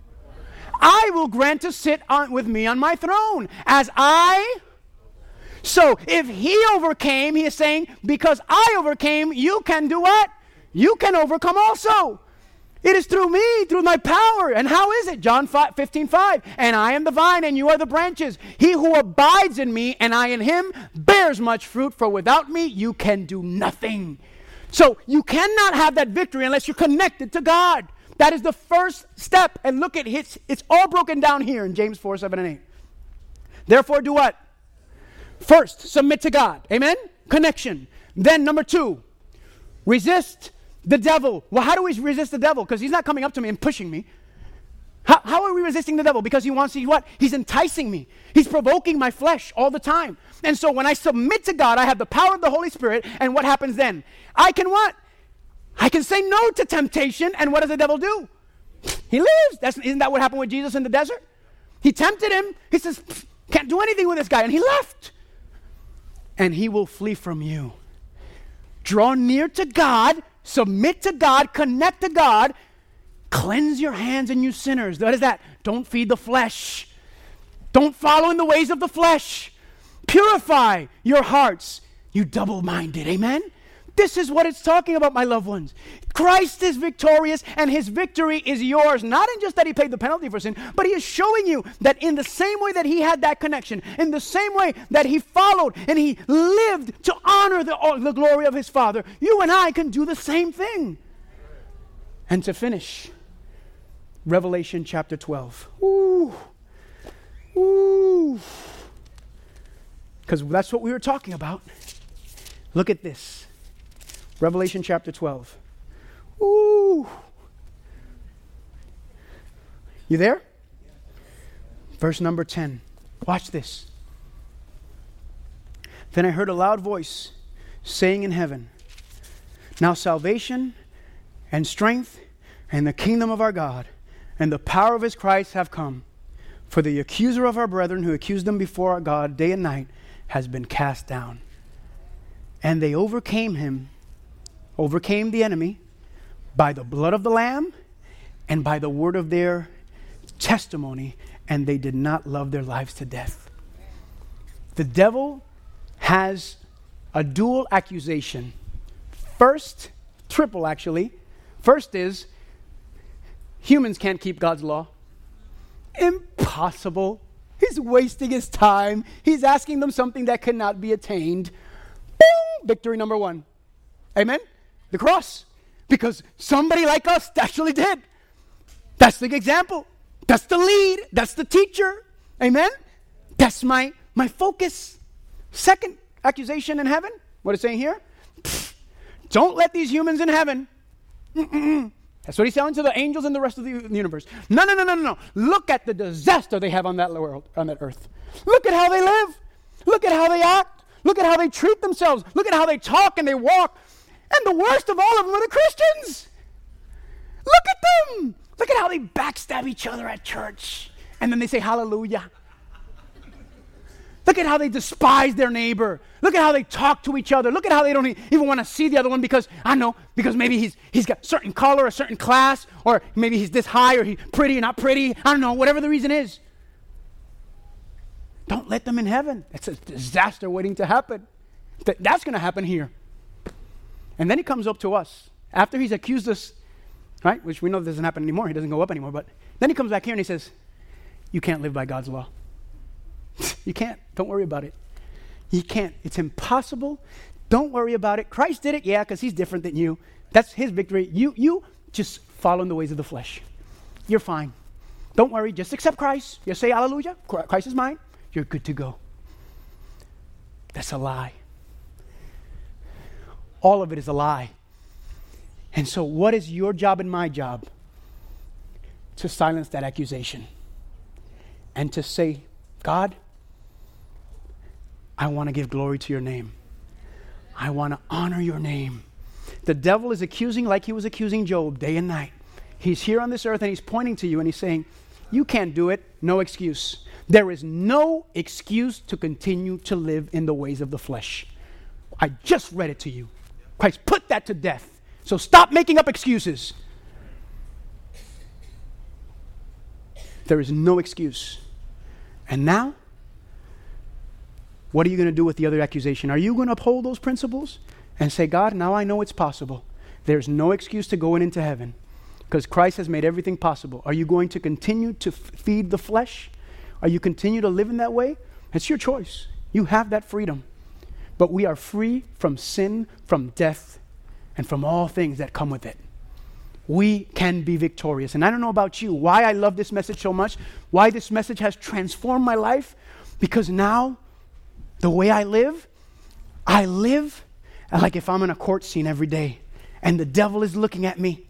I will grant to sit on with me on my throne, as I... So if he overcame, he is saying, because I overcame, you can do what? You can overcome also. It is through me, through my power. And how is it? John fifteen five. And I am the vine, and you are the branches. He who abides in me, and I in him, bears much fruit, for without me, you can do nothing. So you cannot have that victory unless you're connected to God. That is the first step. And look at it. It's all broken down here in James four, seven, and eight. Therefore, do what? First, submit to God. Amen? Connection. Then, number two, resist the devil. Well, how do we resist the devil? Because he's not coming up to me and pushing me. How, how are we resisting the devil? Because he wants to, what? He's enticing me. He's provoking my flesh all the time. And so when I submit to God, I have the power of the Holy Spirit. And what happens then? I can what? I can say no to temptation. And what does the devil do? He lives. That's, isn't that what happened with Jesus in the desert? He tempted him. He says, can't do anything with this guy. And he left. And he will flee from you. Draw near to God, submit to God, connect to God, cleanse your hands and you sinners. What is that? Don't feed the flesh. Don't follow in the ways of the flesh. Purify your hearts, you double-minded. Amen? This is what it's talking about, my loved ones. Christ is victorious, and his victory is yours. Not in just that he paid the penalty for sin, but he is showing you that in the same way that he had that connection, in the same way that he followed and he lived to honor the, the glory of his Father, you and I can do the same thing. And to finish, Revelation chapter twelve. Ooh. Ooh. Because that's what we were talking about. Look at this. Revelation chapter twelve. Ooh. You there? Verse number ten. Watch this. Then I heard a loud voice saying in heaven, now salvation and strength and the kingdom of our God and the power of his Christ have come. For the accuser of our brethren who accused them before our God day and night has been cast down. And they overcame him, overcame the enemy, by the blood of the Lamb and by the word of their testimony, and they did not love their lives to death. The devil has a dual accusation. First, triple actually. First is, humans can't keep God's law. Impossible. He's wasting his time. He's asking them something that cannot be attained. Boom! Victory number one. Amen? The cross. Because somebody like us actually did. That's the example. That's the lead. That's the teacher. Amen? That's my, my focus. Second accusation in heaven. What it's saying here? Pfft, don't let these humans in heaven. Mm-mm. That's what he's telling to the angels and the rest of the universe. No, no, no, no, no, no. Look at the disaster they have on that world, on that earth. Look at how they live. Look at how they act. Look at how they treat themselves. Look at how they talk and they walk. And the worst of all of them are the Christians. Look at them. Look at how they backstab each other at church. And then they say hallelujah. Look at how they despise their neighbor. Look at how they talk to each other. Look at how they don't even want to see the other one because, I know, because maybe he's he's got certain color, a certain class, or maybe he's this high, or he's pretty or not pretty. I don't know, whatever the reason is. Don't let them in heaven. It's a disaster waiting to happen. That, that's going to happen here. And then he comes up to us. After he's accused us, right, which we know doesn't happen anymore. He doesn't go up anymore. But then he comes back here and he says, you can't live by God's law. You can't. Don't worry about it. You can't. It's impossible. Don't worry about it. Christ did it, yeah, because he's different than you. That's his victory. You, you just follow in the ways of the flesh. You're fine. Don't worry. Just accept Christ. Just say hallelujah. Christ is mine. You're good to go. That's a lie. All of it is a lie. And so what is your job and my job? To silence that accusation. And to say, God, I want to give glory to your name. I want to honor your name. The devil is accusing like he was accusing Job day and night. He's here on this earth and he's pointing to you and he's saying, you can't do it. No excuse. There is no excuse to continue to live in the ways of the flesh. I just read it to you. Christ put that to death. So stop making up excuses. There is no excuse. And now, what are you going to do with the other accusation? Are you going to uphold those principles and say, God, now I know it's possible. There's no excuse to going into heaven because Christ has made everything possible. Are you going to continue to f- feed the flesh? Are you continue to live in that way? It's your choice. You have that freedom. But we are free from sin, from death, and from all things that come with it. We can be victorious. And I don't know about you, why I love this message so much, why this message has transformed my life, because now, the way I live, I live like if I'm in a court scene every day, and the devil is looking at me,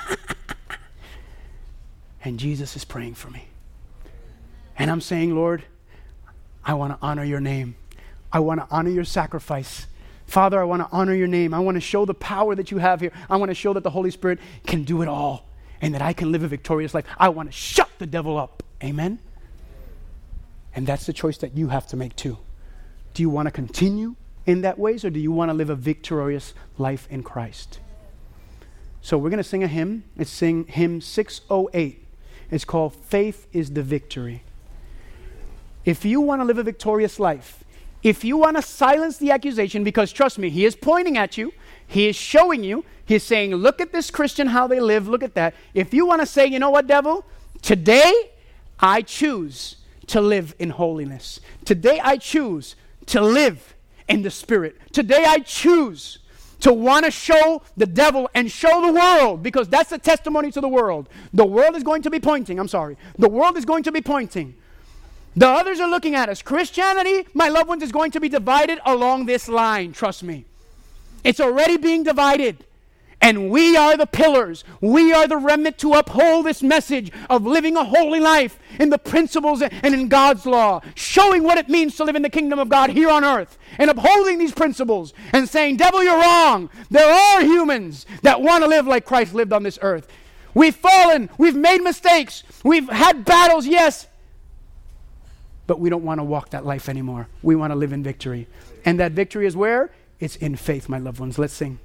and Jesus is praying for me. And I'm saying, Lord, I want to honor your name. I want to honor your sacrifice. Father, I want to honor your name. I want to show the power that you have here. I want to show that the Holy Spirit can do it all and that I can live a victorious life. I want to shut the devil up. Amen? And that's the choice that you have to make too. Do you want to continue in that ways or do you want to live a victorious life in Christ? So we're going to sing a hymn. It's sing hymn six oh eight. It's called Faith is the Victory. If you want to live a victorious life, if you want to silence the accusation, because trust me, he is pointing at you, he is showing you, he's saying, look at this Christian, how they live, look at that. If you want to say, you know what, devil? Today, I choose to live in holiness. Today, I choose to live in the Spirit. Today, I choose to want to show the devil and show the world, because that's the testimony to the world. The world is going to be pointing, I'm sorry. The world is going to be pointing. The others are looking at us. Christianity, my loved ones, is going to be divided along this line. Trust me. It's already being divided. And we are the pillars. We are the remnant to uphold this message of living a holy life in the principles and in God's law, showing what it means to live in the kingdom of God here on earth, and upholding these principles and saying, devil, you're wrong. There are humans that want to live like Christ lived on this earth. We've fallen. We've made mistakes. We've had battles, yes. But we don't want to walk that life anymore. We want to live in victory. And that victory is where? It's in faith, my loved ones. Let's sing.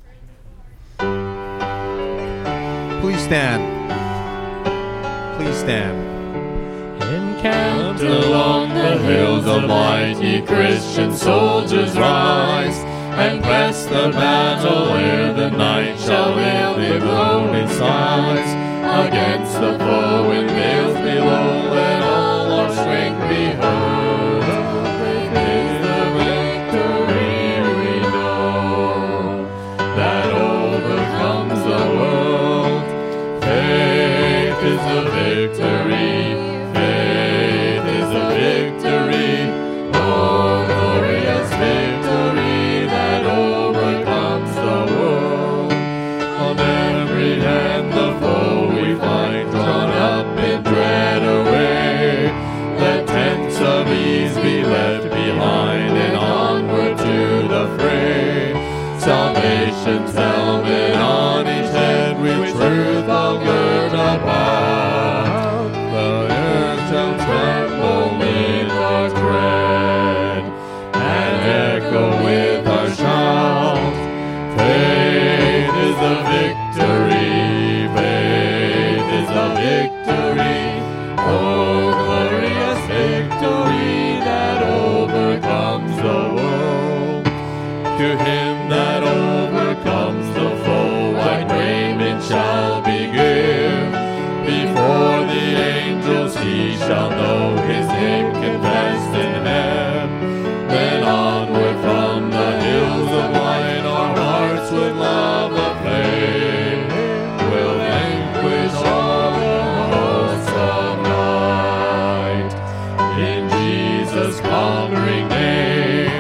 Please stand. Please stand. Encamped along the hills, the mighty Christian soldiers rise and press the battle where the night shall veil their glowing sides. Against the foe in veils below, let all our strength be heard. Is the victory we know that overcomes the world. Faith is the victory. Faith is the victory. Oh, glorious victory that overcomes the world. On every hand the foe we find drawn up in dread array. Let tents of ease be left behind and onward to the fray. Salvation's helmet on each head, with truth I'll gird about. The earth shall tremble with our tread and echo with our shout. Faith is the victory. Faith is the victory. Oh, glorious victory that overcomes the world. To him that overcomes the foe, white raiment shall be given. Before the angels he shall know his name confessed in heaven. Then onward from the hills of light, our hearts with love aflame will vanquish all the hosts of night. In Jesus' conquering name,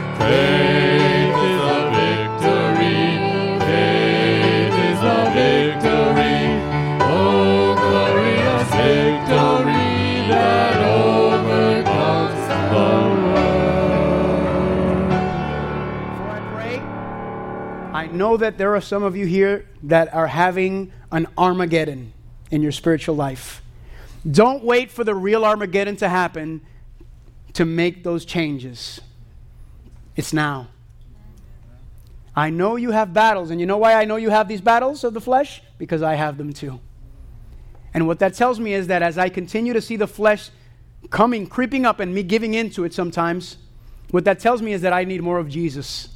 faith is the victory. Faith is the victory. Oh, glorious victory that overcomes the world. Before I pray, I know that there are some of you here that are having an Armageddon in your spiritual life. Don't wait for the real Armageddon to happen to make those changes. It's now. I know you have battles, and you know why I know you have these battles of the flesh? Because I have them too. And what that tells me is that as I continue to see the flesh coming, creeping up, and me giving into it sometimes, what that tells me is that I need more of Jesus.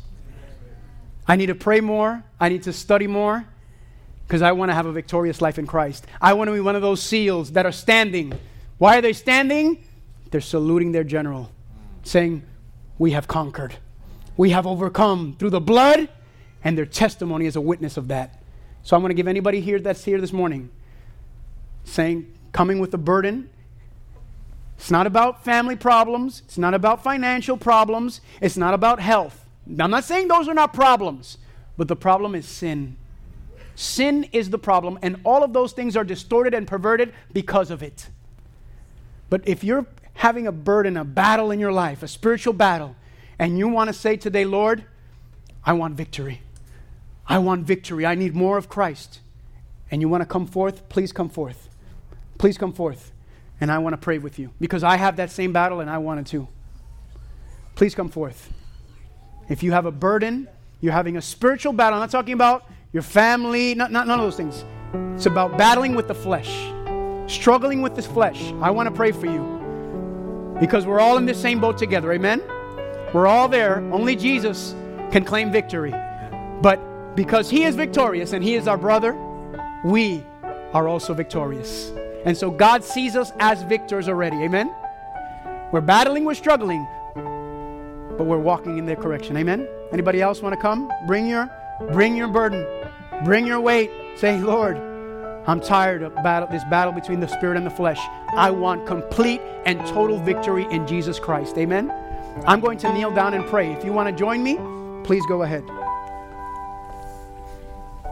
I need to pray more. I need to study more, because I want to have a victorious life in Christ. I want to be one of those SEALs that are standing. Why are they standing? They're saluting their general, saying, we have conquered. We have overcome through the blood, and their testimony is a witness of that. So I'm going to give anybody here that's here this morning saying, coming with a burden. It's not about family problems. It's not about financial problems. It's not about health. I'm not saying those are not problems, but the problem is sin. Sin is the problem, and all of those things are distorted and perverted because of it. But if you're having a burden, a battle in your life, a spiritual battle, and you want to say today, Lord, I want victory. I want victory. I need more of Christ. And you want to come forth, please come forth. Please come forth. And I want to pray with you, because I have that same battle and I want it too. Please come forth. If you have a burden, you're having a spiritual battle. I'm not talking about your family, not, not none of those things. It's about battling with the flesh, struggling with this flesh. I want to pray for you, because we're all in this same boat together. Amen? We're all there. Only Jesus can claim victory. But because he is victorious and he is our brother, we are also victorious. And so God sees us as victors already. Amen? We're battling, we're struggling, but we're walking in their correction. Amen? Anybody else want to come? Bring your, bring your burden. Bring your weight. Say, Lord, I'm tired of battle, this battle between the spirit and the flesh. I want complete and total victory in Jesus Christ. Amen? I'm going to kneel down and pray. If you want to join me, please go ahead.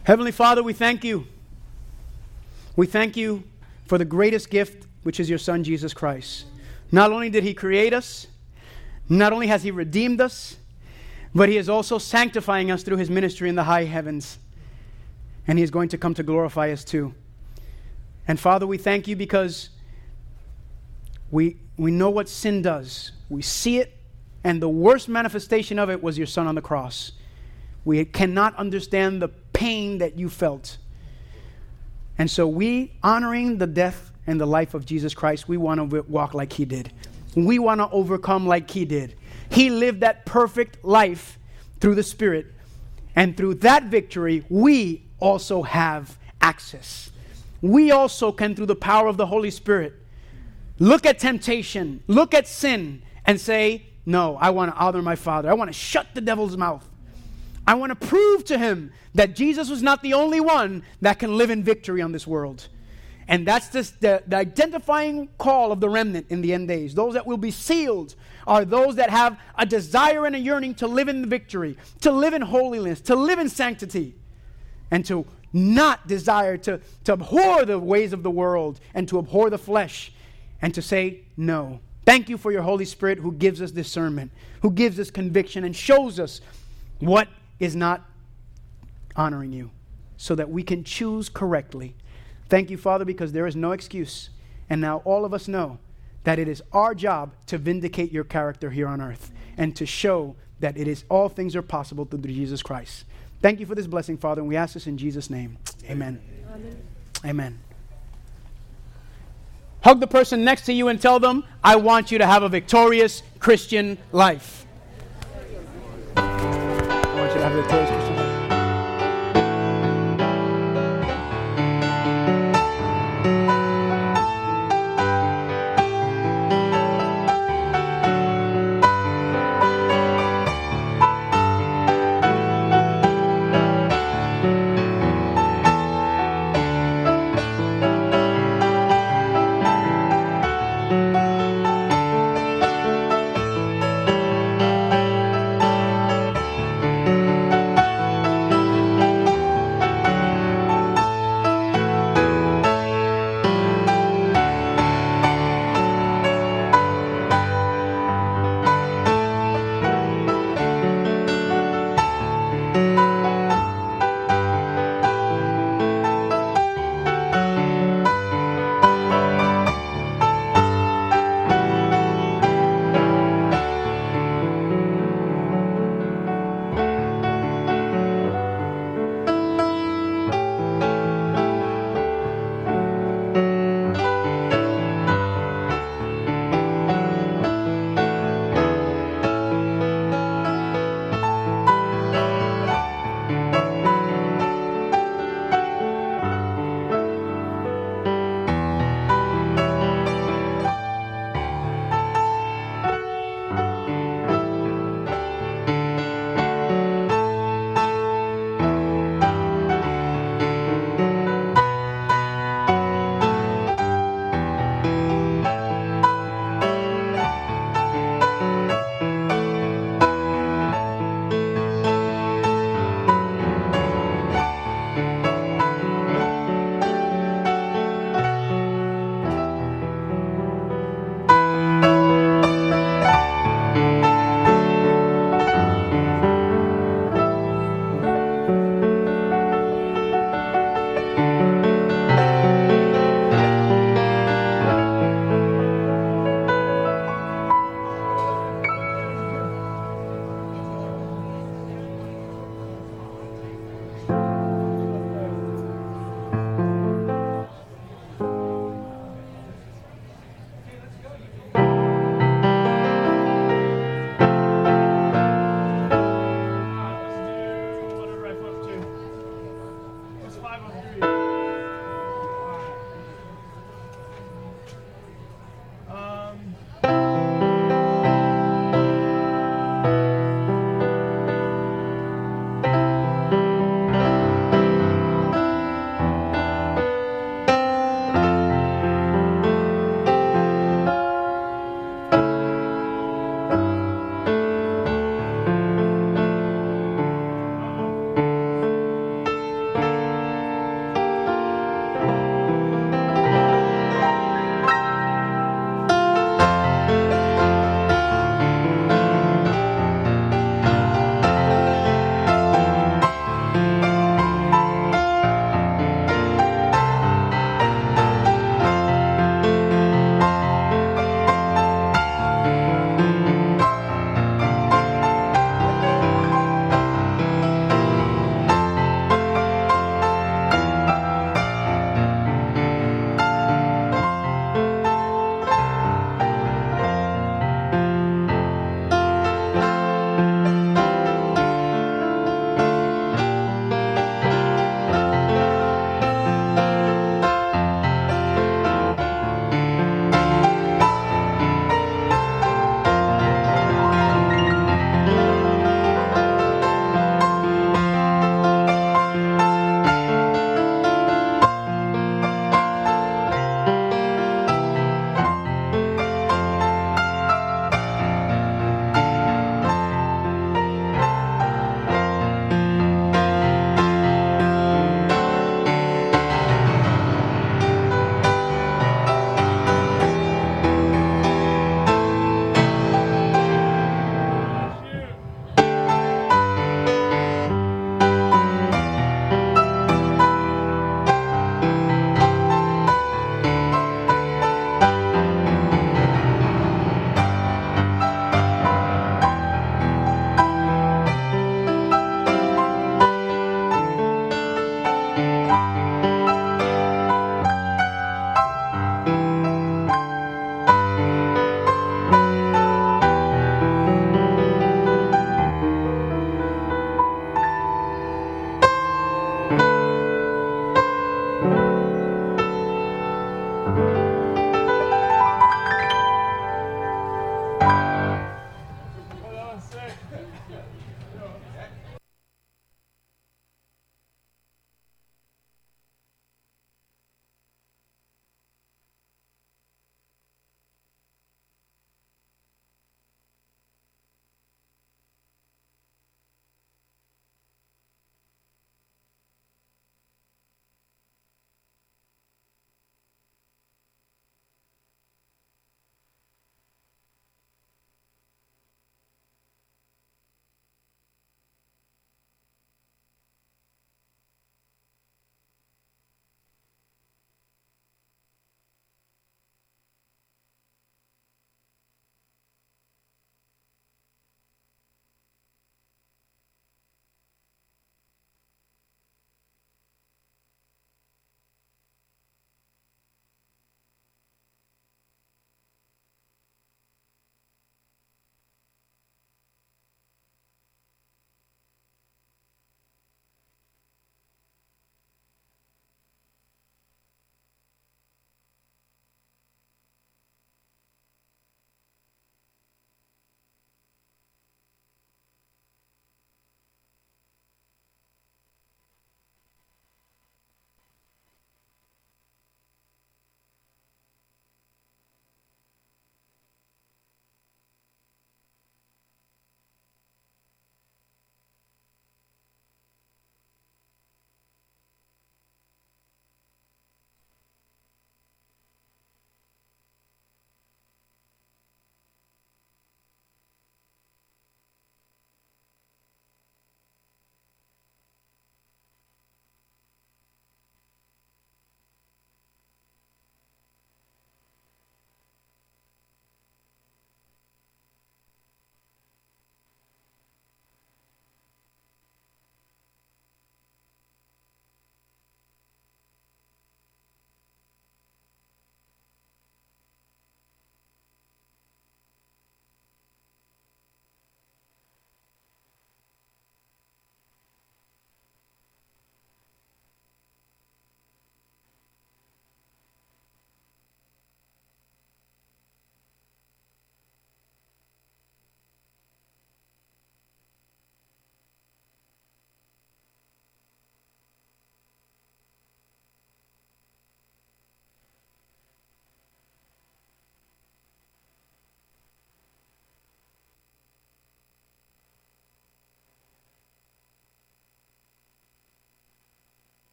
Heavenly Father, we thank you. We thank you for the greatest gift, which is your Son, Jesus Christ. Not only did he create us, not only has he redeemed us, but he is also sanctifying us through his ministry in the high heavens. And he is going to come to glorify us too. And Father, we thank you because we, we know what sin does. We see it, and the worst manifestation of it was your Son on the cross. We cannot understand the pain that you felt. And so we, honoring the death and the life of Jesus Christ, we want to walk like he did. We want to overcome like he did. He lived that perfect life through the Spirit. And through that victory, we also have access. We also can, through the power of the Holy Spirit, look at temptation, look at sin, and say, no, I want to honor my Father. I want to shut the devil's mouth. I want to prove to him that Jesus was not the only one that can live in victory on this world. And that's just the, the identifying call of the remnant in the end days. Those that will be sealed are those that have a desire and a yearning to live in the victory, to live in holiness, to live in sanctity, and to not desire to, to abhor the ways of the world and to abhor the flesh and to say no. Thank you for your Holy Spirit who gives us discernment, who gives us conviction and shows us what is not honoring you so that we can choose correctly. Thank you, Father, because there is no excuse. And now all of us know that it is our job to vindicate your character here on earth and to show that it is all things are possible through Jesus Christ. Thank you for this blessing, Father, and we ask this in Jesus' name. Amen. Amen. Amen. Hug the person next to you and tell them, I want you to have a victorious Christian life.